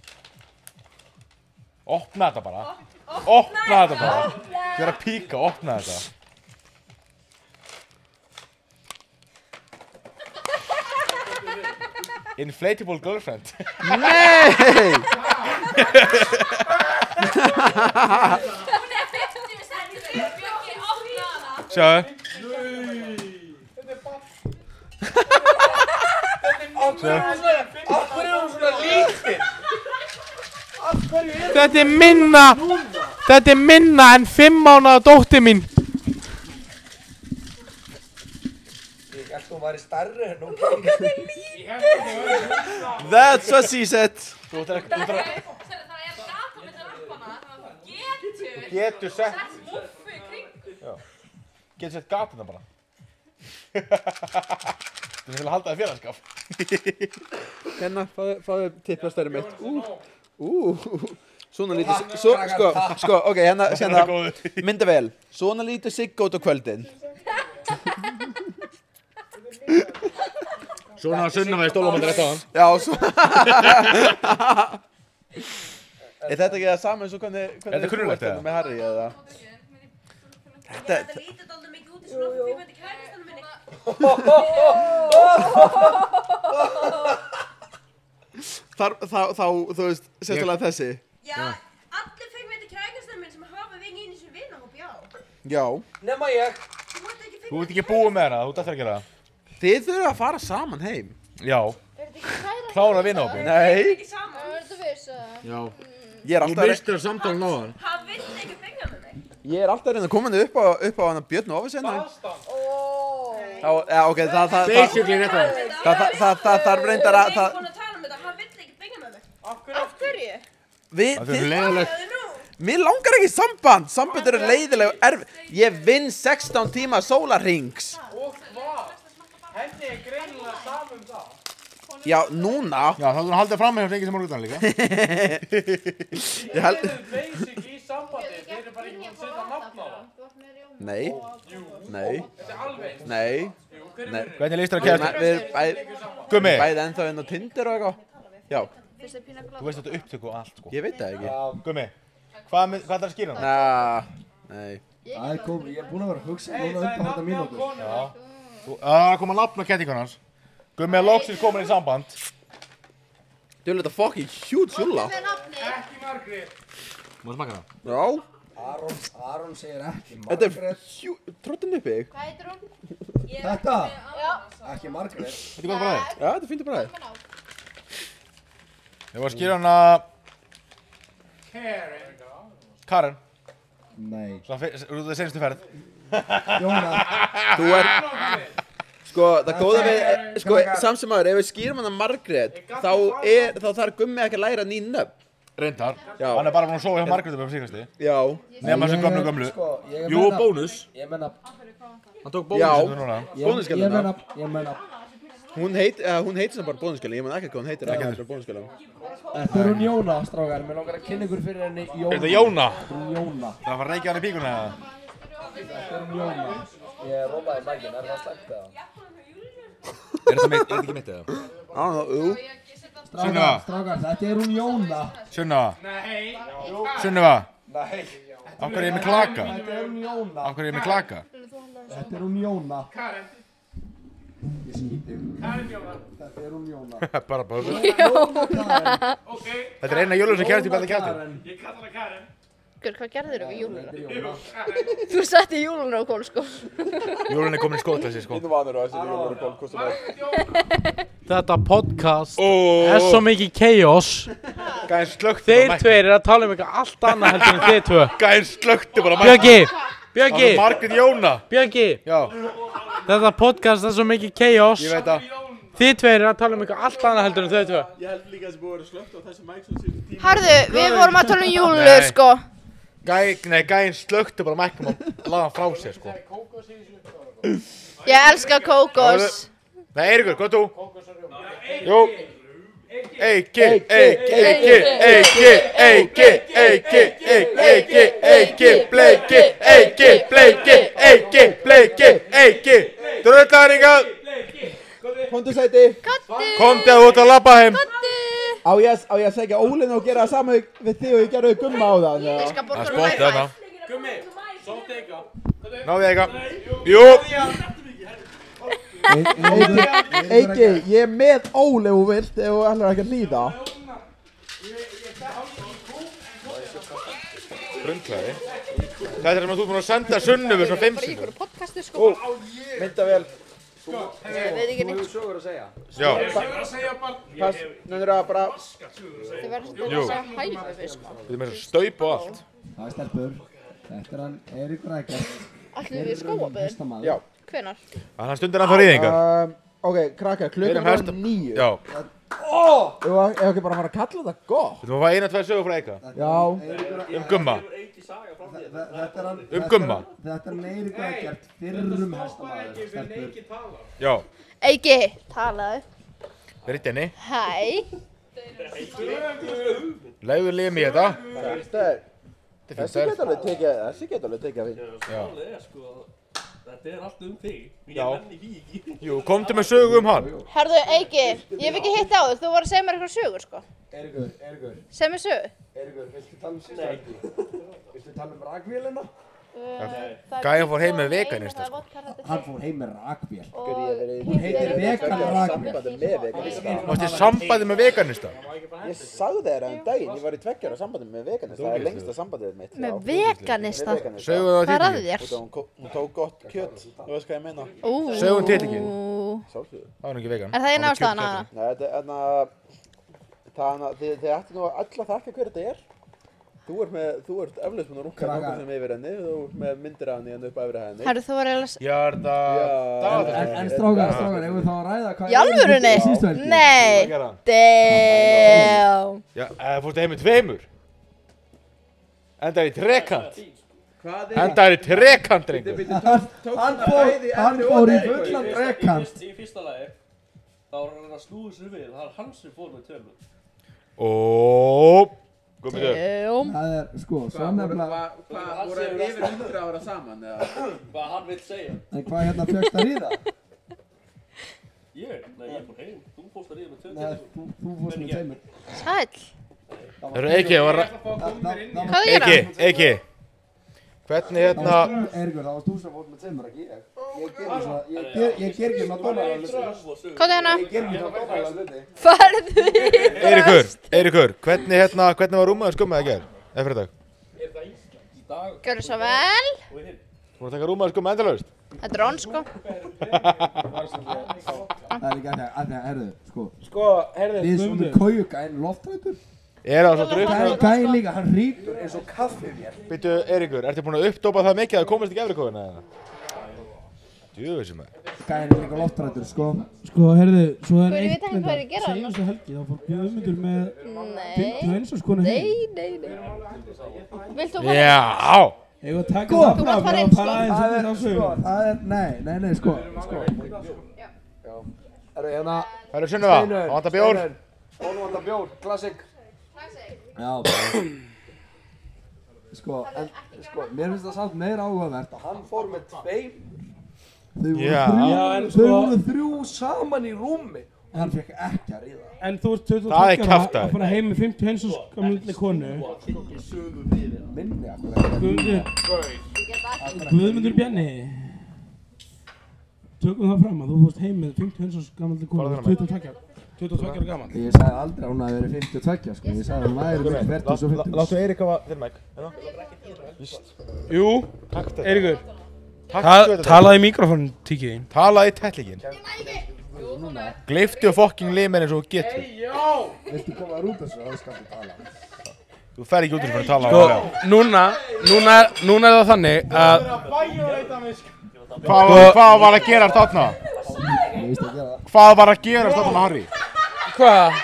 Opna þetta bara. Opna þetta bara. Ég er að píka, opna þetta. Inflatable girlfriend. Nei! Hún er fimmtíu sentimetra, Björki, opna hana. Sjáðu. Af hverju er hún svona lítið? Þetta er minna Þetta er minna en fimm mánaða dóttir mín. Ég held hún væri stærri en hún. That's what she said. Þú ert ekki, þú ert að, Það er gata með lappana, þannig að þú getur getur sett, sett muffu í kring. getur sett gatuna bara. Þú vil halda það félagskap. Hérna, fáðu, fáðu tippastæri mitt. Ú, ú, svona lítið, svo, sko, sko, ok, hérna, hérna, mynda vel. Svona lítið siggót á kvöldin. Svona sunna með stólamöndir eftir á hann. Já, svo. Er þetta ekki það saman eins og hvernig, Er þetta hvernig kunnuglegt, þú ert eða? með Harry, eða? Þetta lítið aldrei mikið út í svona fyrir með kæristanum minni. Þar, þá, þá, þú veist, sérstaklega þessi. Já, allir fyrir með kæristanum minn sem hafa veginn í þessu vinahóp, já. Já. Nema ég. Þú mátt ekki Þú ert ekki búið með hana, þú ert eftir að gera það. Þið þurfa að fara saman heim. Já. Klára vinahópinn. Nei. ekki saman. Það verður viss að... Já. Ég er Þú alltaf, mistur samtalen á hann. Hann vill ekki benga með mig. ég er alltaf reynd að koma upp á, upp á hana Björn Ófisinn. Já, já, ok, það, það, það, Basically rétt á hann. það, það, það, það þarf reyndar að, Ég er það, búin að tala um þetta, hann vill ekki benga með mig. Af hverju? við, Það er þið, leiðilegt. Það er nú. Mér langar ekki í samband. Samband eru leiðilega erf. Ég vinn sextán tíma sólarhrings. Og hvað? Henni er greinilega saman um það. Já, núna. Já, þá er hún haldið fram með hjá Fengi sem morgutan líka. Ég held... Þeir eru basic í sambandi, þeir eru bara ekki búin að setja nafn á það. Nei. Nei. Þetta er alveg. Nei. Nei. Hvernig líst þér að kærast? Við erum bæði... Gummi. Bæði ennþá inn á Tinder og eitthvað. Já. Þú veist þetta upptöku og allt, sko. Ég veit það ekki. Gummi, hvað er það að skýra það? Næ, nei. Það er komið, ég er búinn að vera að hugsa núna upp á þetta mínútur. Já. Það kom að nafna kettingun hans. Gummi er loksins komin í samband. Þú er þetta fucking huge júla. Ekki Margrét. Má það smaka það? Já. Aron, Aron segir ekki Þetta er Margrét. huge... Tróttin uppi þig. Hvað heitir hún? Þetta? Já. Ekki Margrét. Þetta er gott bræðið? Já, þetta er fínt að bræðið. Ég var að skýra hana... Karen. Karen. Nei. Svona fyrir það senstu ferð. Jóna. Þú er... Sko, það góða við... Sko, samt sem aður, ef við skýrum hana Margrét, þá er... Þá þarf Gummi ekki að læra ný nöfn. Reyndar. Já. Hann er bara búinn að sofa hjá Margréti upp á síkasti. Já. Nefna þessu gömlu gömlu. Sko, ég Jú, meina- bónus. Ég menna... Hann tók Já. bónusskjöldu núna. Ég Bónusskjöldu meina... Ég meina... Hún heit... Uh, hún heitir sem bara bónusskjöldu. Ég man ekki hvað hún heitir. Ekki þetta bónusskjöldu. Þetta er hún Jóna, strákar. Mér langar að kynna ykkur fyrir henni Jóna. Er þetta Jóna? Þetta er hún Jóna. Það var að reykja hann í píkuna eða? Þetta er hún Jóna. Ég rólaði mækin, er það slæmt eða? Er þetta mitt? Er þetta ekki mitt eða? Á, jú. Sunniva. Strákar, þetta er hún Jóna. Sunniva. Nei. Sunniva. Nei. Af hverju er ég með klaka? Þetta er hún Jóna. Af hverju er ég með klaka? Þetta er hún Jóna. Karen. Ég skýti. Karen Jóna. Þetta er hún Jóna. Bara bara. Jóna Karen. Ok. Þetta er eina jólun sem kærast í bæði kæfti. Ég kalla hana Karen. Gur, hvað gerðir þú við júluna? Þetta er Jóna. Þú setti júluna á kól, sko. Jólun er komin í skótleysi, sko. Þú vanur á þessi jólur og gólf, hvað sem er. Þetta podcast Oh. er svo mikið chaos. Gæðin slökti Þeir tveir eru að tala um eitthvað allt annað heldur en þið tvö. Gæðin slökti bara Björgi, Björgi, Margrét Jóna. Björgi. Já. Þetta podcast er svo mikið chaos. Ég veit það. Þið tveir eru að tala um eitthvað allt annað heldur en þau tvö. Ég held líka að þessi búið að vera slögt á þessu mæk sem síðan tíma. Harðu, við vorum að tala um júlur, sko. Gæ, nei, gæðin slökti bara mækkum og laði hann frá sér, sko. Ég elska kókos. Nei, Eiríkur, hvað þú? Jú. Eiki, eiki, eiki, eiki, eiki, eiki, eiki, eiki, bleiki, eiki, bleiki, eiki, bleiki, eiki. Dröllaringar. Komdu sæti. Komdu að út að labba heim. Á ég, á ég að segja Ólinu og gera það sama við þig og ég gerði Gumma á það. Ég skal Það borga er hún spottið high þarna. five. Gummi, sótt eitthvað. Náðu ég eitthvað? Jú. Eiki, ég er með Óli ef þú vilt, ef þú ætlar ekki að líða. Brundklæði. Þetta er sem að þú er búin að senda Sunnivu svona fimm Bara í sinnum. ykkur podcasti, sko. Myndavél. Ég veit ekki neitt. Sögur að segja. Já. Pass, nefnir að bara... Þið verður Jú. að segja high five, sko. Við erum með staup og allt. Það er stelpur. Þetta er hann Eiríkur Ægert. Ætlum við skóaböðin? Hestamaður. Já. Hvenær? Þannig að stundir hann þá rýðingar. Um, ok, krakkar, Við erum klukkan hesta- var níu. Já. Ó! Ef ef ekki bara fara að kalla þetta gott. Við þurfum að fá eina, tvær sögur frá Eika. Já. Um Gumma. Þetta er hann... Um Gumma. Þetta er hann Eiríkur Ægert. Fyrrum hestamaður. Stelpur. Já. Eiki, talaðu. Ritt henni. Hæ. Leifur limi í þetta. Þetta er... Þessi geta alveg tekið, þessi geta alveg tekið að því. Já. Þetta er allt um þig. Já. Jú, komdu með sögu um hann. Herðu, Eiki, ég hef ekki hitt á þig. Þú voru að segja mér eitthvað sögur, sko. Eiríkur, Eiríkur. Segð mér sögu. Eiríkur, viltu tala um síðan? Viltu tala um rakvélina? Gæjan fór heim með veganista, sko. Hann fór heim með rakvél. Hún heitir vegan rakvél. Sambandi með veganista. Varstu í sambandi með veganista? Ég sagði þér um daginn, ég var í tveggjára sambandi með veganista. Það er lengsta sambandið mitt. Með veganista? Sögu það Hvað er að titlingi. þér? Hún ko- hún tók gott kjöt, þú veist hvað ég meina. Ú. Sögum titlingi. Sjálfsögðu. Það var nú ekki vegan. Er það eina ástæðan að hana? Nei, þetta er þarna... Þannig að þið, þið ætti nú alla að þakka hver þetta er. Þú ert með, þú ert eflaust búin að rúkka Krakkar. nokkuð sem yfir henni. Þú ert með myndir af henni hérna upp á yfir henni. Herðu, þú var eiginlega... Já, er þetta... En, en strákar, strákar, ef við þá að ræða hvað... Í alvörunni? Síðustu helgi? Nei. Hvað gerði hann? Damn. Já, eða fórstu heim með tveimur? Endar í trekant. Hvað er Endar í trekant, drengur. Hann fór, hann fór í fullan trekant. Í fyrsta lagi, þá var hann að snúða sér við, það er hann sem fór með tveimur. Ó, Guðmundur. Það er, sko, svo nefnilega. Hvað, voru þeir yfir hundrað ára saman, eða? Hvað hann vill segja. En hvað hérna fjöxt að ríða? Ég? Nei, ég fór heim. Þú fórst að ríða með tveimur. Nei, þú, þú fórst með tveimur. Sæll. Það eru Eiki, það var... Hvað gera? Eiki, Eiki. Hvernig hérna... Eiríkur, það varst þú sem fórst með tveimur, ekki ég. Ég ger ekki svona, ég ger, ég ger ekki svona dónalega hluti. Hvað er hérna? Ég ger ekki svona dónalega hluti. Farðu í Eiríkur, Eiríkur, hvernig hérna, hvernig var rúmaður skummið að gera? Eða fyrir dag? Gjörðu svo vel. Þú voru að taka rúmaður skummið endalaust? Þetta er onn, sko. Það er ekki að það, herðu, sko. Sko, herðu, Við svona kójugæn loftrætur. Er það svo drukkið? Gæn líka, hann rítur eins og kaffi mér. Býtu, Eiríkur, ertu búin að uppdópa það mikið að það komast ekki efri kóðina eða? Djúðvísum maður. Gæn er líka loftrætur, sko. Sko, herðu, svo er Guð, ég veit ekki hvað er að gera þarna. Seinustu helgi, þá fór Guðmundur með fimmtíu og eins og skona heim. Nei, nei, nei. Vilt þú fara? Já. Ég var að taka Sko, það þú fram, mátt fara ég inn, var að fara sko. aðeins Það um er, þá sko, sögum. það er, nei, nei, nei, sko, sko. Herru, hérna, Það eru Sunniva, það vantar bjór. Hún vantar bjór, klassik. Já, sko, en, sko, mér finnst það samt meira áhugavert að Hann fór með tveim. þau voru Já. þrjú, Já, en þau sko- voru þrjú Saman í rúmi. og hann fekk ekki að ríða. En þú ert tuttugu og Það er tveggja ára kjaftæði. að fara heim með fimmtíu og eins og gamli konu. Minni akkur ekki. Guðmundur, Guðmundur Bjarni. Tökum það fram að þú fórst heim með fimmtíu og eins og gamli konu, Bara þennan tuttugu og tveggja tuttugu og tveggja ára gaman. Ég sagði aldrei að hún hafi verið fimmtíu og tvö, sko, ég sagði að hún væri verið fertugs og fimmtugs. Láttu Eirík hafa þinn mæk. Jú, Takk þetta. Eiríkur, Takk þetta. talaði í mikrofónin tíkið þín. Talaði í tætlingin. Gleiftu fokking limin eins og þú getur. Viltu koma þér út þessu, þá skal þú tala. Þú fer ekki út úr fyrir að tala Sko, á það. núna, núna, núna er það þannig að Hvað var, hvað var að gera þarna? Ég veist að gera það. Hvað var að gera þarna, Harry? Hvað?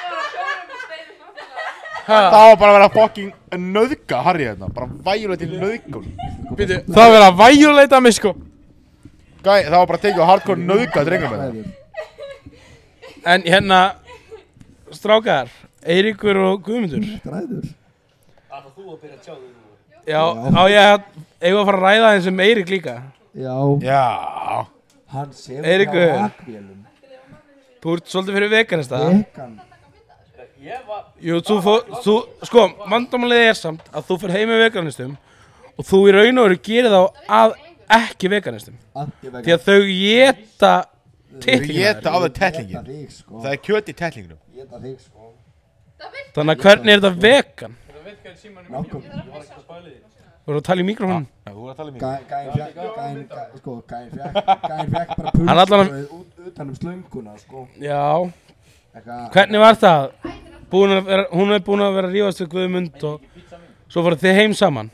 Það var bara að vera fokking nauðga Harry hérna. Bara væjulega til nauðgun. Býtu, það var verið að væjuleita mig sko. Gæ, það var bara að tekið á hardcore nauðga drengum með það. En hérna, strákar, Eiríkur og Guðmundur. Græður. Það var þú að byrja að tjá þig nú. Já, á ég að, eigum að fara að ræða eins um Eirík líka. Já. Já. Hann sem Eiríkur. á akvélum. Þú ert svolítið fyrir veganista. Vegan. Ég var... Jú, þú fór, þú, sko, vandamálið er samt að þú fyrir heim með veganistum og þú í raun og veru gerir þá að ekki veganistum. Anti-vegan. Því að þau geta Þú tittlingina. geta á það tætlingin. Geta þig, sko. Það er kjöt í tætlinginum. Geta þig, sko. Þannig að hvernig er þetta vegan? Nákvæmlega. Þú voru að tala í mikrofónum? Já, þú voru að tala um mig. Gæn, gæn fekk, gæn, gæn, sko, gæn fekk, gæn fekk bara Hann allan að- pulsbrauð út- utan um slönguna, sko. Já. Eitthvað- Hvernig var það? Búin að vera, hún er búin að vera að rífast við Guðmund og svo fóru þið heim saman.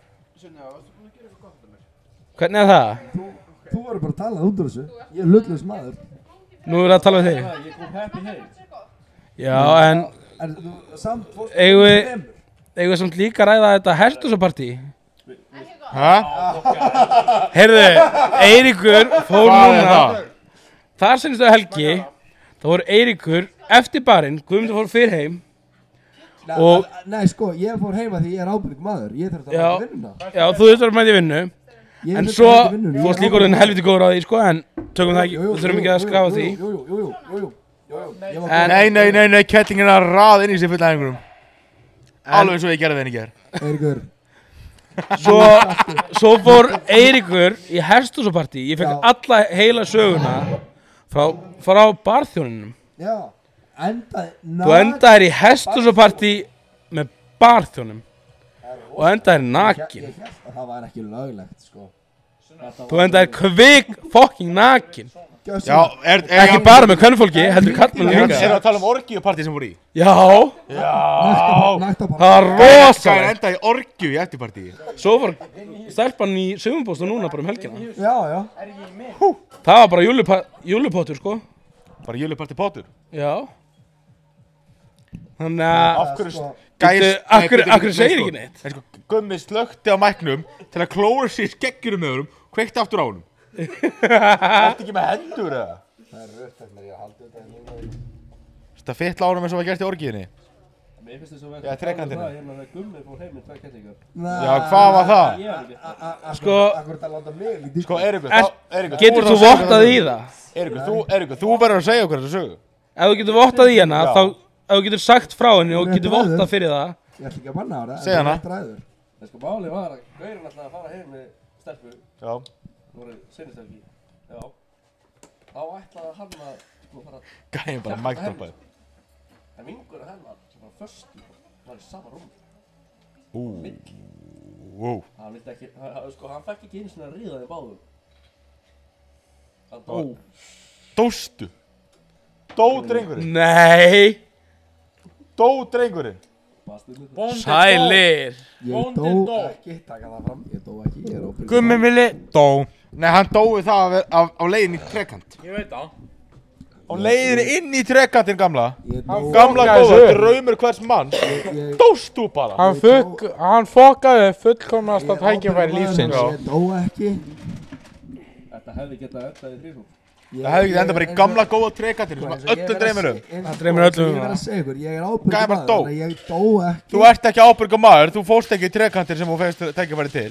Hvernig er það? Þú, þú voru bara að tala út úr þessu. Ég er hlutlaus maður. Nú er það að tala við þig. Ég kom happy heim. Já, en En þú, samt fórstu eigum með við, þremur. eigum við samt líka að ræða þetta hertusapartí? Hæ? Heyrðu, Eiríkur fór Hvað er núna, það? þar senstu helgi, þá voru Eiríkur eftir barinn, Guðmundur fór fyrr heim. Nei, Og- Nei, sko, ég fór heima því ég er ábyrg maður. Ég þarf að Já, mæta vinnuna. já, þú þurftur að mæta í vinnu. Ég En þurfti svo, að mæta í vinnuna. þú varst líka orðin helviti góður á því, sko, en tökum það ekki, við þurfum ekki að skrafa því. Jú, jú, jú, jú, jú, jú, jú. Ég var En- Nei, nei, nei, nei, kettlingin er að raða inn í sig fulla æfingurum. Alveg eins og ég gerði þenni ger. Eiríkur. Svo, svo fór Eiríkur í herstúsapartí, ég fekk Já. alla heila söguna frá, frá barþjóninum. Já, endaði Þú endaðir í herstúsapartí með barþjónum og endaðir nakin. Ég held að það var ekki löglegt, sko. Þú endaðir kvik fucking nakin. Já, er, er Ekki bara með kvennfólki, heldur kallmenn Er líka. það að tala um orgíupartí sem voru í? Já, Já. Naktapartí. það var Það rosalegt. enda í orgíu í eftirpartíi. Svo var stelpan í sögumbóstu núna bara um helgina. Já, já. Það var bara júlupa- júlupottur, sko. Bara jölupartí potur. Já. Þannig að, Af hverju, Gæs, Akkur, akkur segir ekki neitt. Nei, sko, Gummi slökkti á mæknum til að klóra sér í skeggjurum með honum og kveikti aftur á honum. Ertu ekki með hendur eða? Það er rautt að mér, ég haldi þetta núna. Þetta fytla á honum eins og var gert í orgiðinni. Mér finnst þess að Já, trekantinu. hérna þegar Gummi fór heim með tvær kettlingar. Já, hvað var það? Sko, Akkur þetta láta mig lítið. Sko, Eiríkur, þá- Eiríkur, getur þú verður að segja vottað í okkur það? Eiríkur, þú, Eiríkur, þú verður að segja okkur þessu sögu. Ef þú getur vottað í hana, Já. þá, ef þú getur sagt frá henni og Rétt getur ræður. vottað fyrir það. Ég ætla ekki að banna á það. Segðu hana. Þetta er ræður. En sko máli var að Gaurin ætlaði að fara heim með stelpu. Já. Það voru sinnistelgi. Já. Þá ætlaði hann að sko fara að Gæinn bara kjafta mækdroppaði. henni. En vingur hennar sem var föstu var í sama rúmi. Ú, ú. Hann vildi ekki, hann, sko hann fekk ekki einu sinni að ríða þeim báðum. Hann dó. Dóstu? Dó drengurinn? Nei. Dó drengurinn? Sælir. Ég dó ekki, taka það fram. Ég dó ekki, ég er óbyrg. Gummi Milli dó. Nei, hann dói það á, á leiðin í trekant. Ég veit það. Á leiðin inn í trekantin gamla. dó- Gamla fokkaði góða, sig upp. draumur hvers manns. Dóst þú bara? Hann, fugg, hann fokkaði fullkomnasta tækifæri lífsins. Ég dó ekki. Þetta hefði getað endað í þrísum. Það hefði ekki enda bara í gamla góða trekantinu sem að öllum dreymir um. Það dreymir öllum um Ég verð að það. segja ykkur, ég er ábyrgur Gæinn bara dó. þannig að ég dó ekki. Þú ert ekki ábyrgur maður, þú fórst ekki í trekantin sem þú fegst tækifæri til.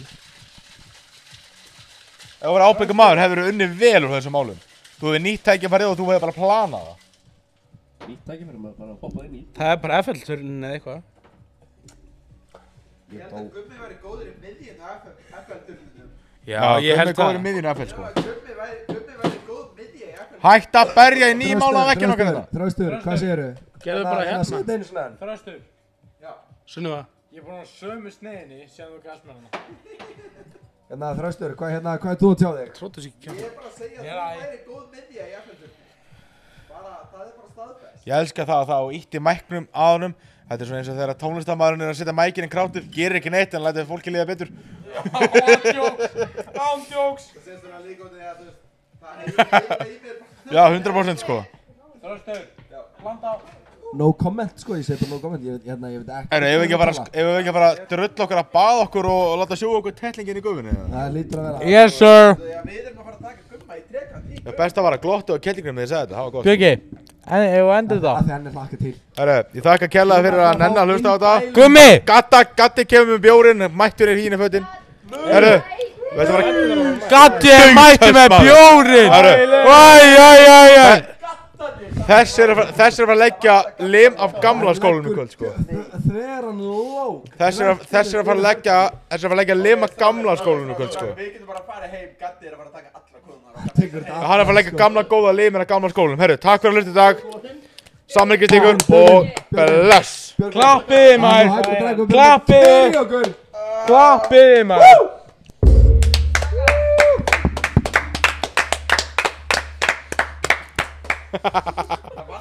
Ef þú verður ábyrgur maður hefur þú unnið vel úr þessum málum. Þú hefur nýtt tækifæri og þú hefur bara planað það. Nýtt tæki fyrir maður bara að hoppa inn í. Það er bara F L-turnin eða eitthvað. Ég held að Gummi væri góður í miðjun á F L-turnunum. Já, ég held Gummi er góður það. í miðjunni F L sko. Gummi væri, Gummi væri góð miðja í F L. Hætt að berja í nýmála vekkinn okkar þetta. Þröstur, hvað segirðu? Gerðu bara hérna. Það er einu svona enn. Þröstur. Sunniva. Ég er búinn að sömu sneiðinni sem þú gafst mér hana. Hérna, Þröstur, hvað hérna, hvað er þú að tjá þig? Tróttu sér ekki. Ég er bara að segja að það væri góð miðja í F L-turnunum. Bara, það er bara staðfest. Ég elska það að það og ítti mæknum á honum. Þetta er svona eins og þegar tónlistarmaðurinn er að setja mækinn í krátið, gerir ekki neitt en lætur fólki líða betur. Ándjóks, ándjóks. Það sést þér að líka út í að þú veist, það hefur meira í mér. Já, hundrað prósent sko. Þröstur, blanda. No comment, sko, ég segi bara no comment, ég veit, hérna, ég veit ekki. Ef við ekki að fara, ef við ekki að fara að drulla okkur að baða okkur og, og láta sjóa okkur tellingin í gufunni. Það lítur að vera. Yes sir. Við erum að fara að taka Gumma í trekant í. Það besta var að glottu á kettingnum þegar ég sagði þetta, það var gott. Björki, en ef við endur þetta. Það er henni hlakka til. Herru, ég þakka kærlega fyrir að nenna að hlusta á þetta. Gummi! Gatta, Gatti kemur með bjórinn, mættur er hínu fötin. Herru, veistu bara... Gatti er mættur með bjórinn! Herru. Æj, æj, æj, æj. Þess er að fara- þess er að fara að leggja lim af gamla skólanum í kvöld, sko. Þegar hann lók. Þess er að, þess er að fara að leggja, þess er að fara að leggja lim af gamla skólanum í kvöld, sko. Við getum bara að fara heim, Gatti er að fara að taka alla konunar. Tekur þetta Hann er að fara að leggja gamla góða limin af gamla skólanum. Herru, takk fyrir að hlusta í dag. Samleikist ykkur og bless. Klappið, maður. Klappið. Klappið, maður. Það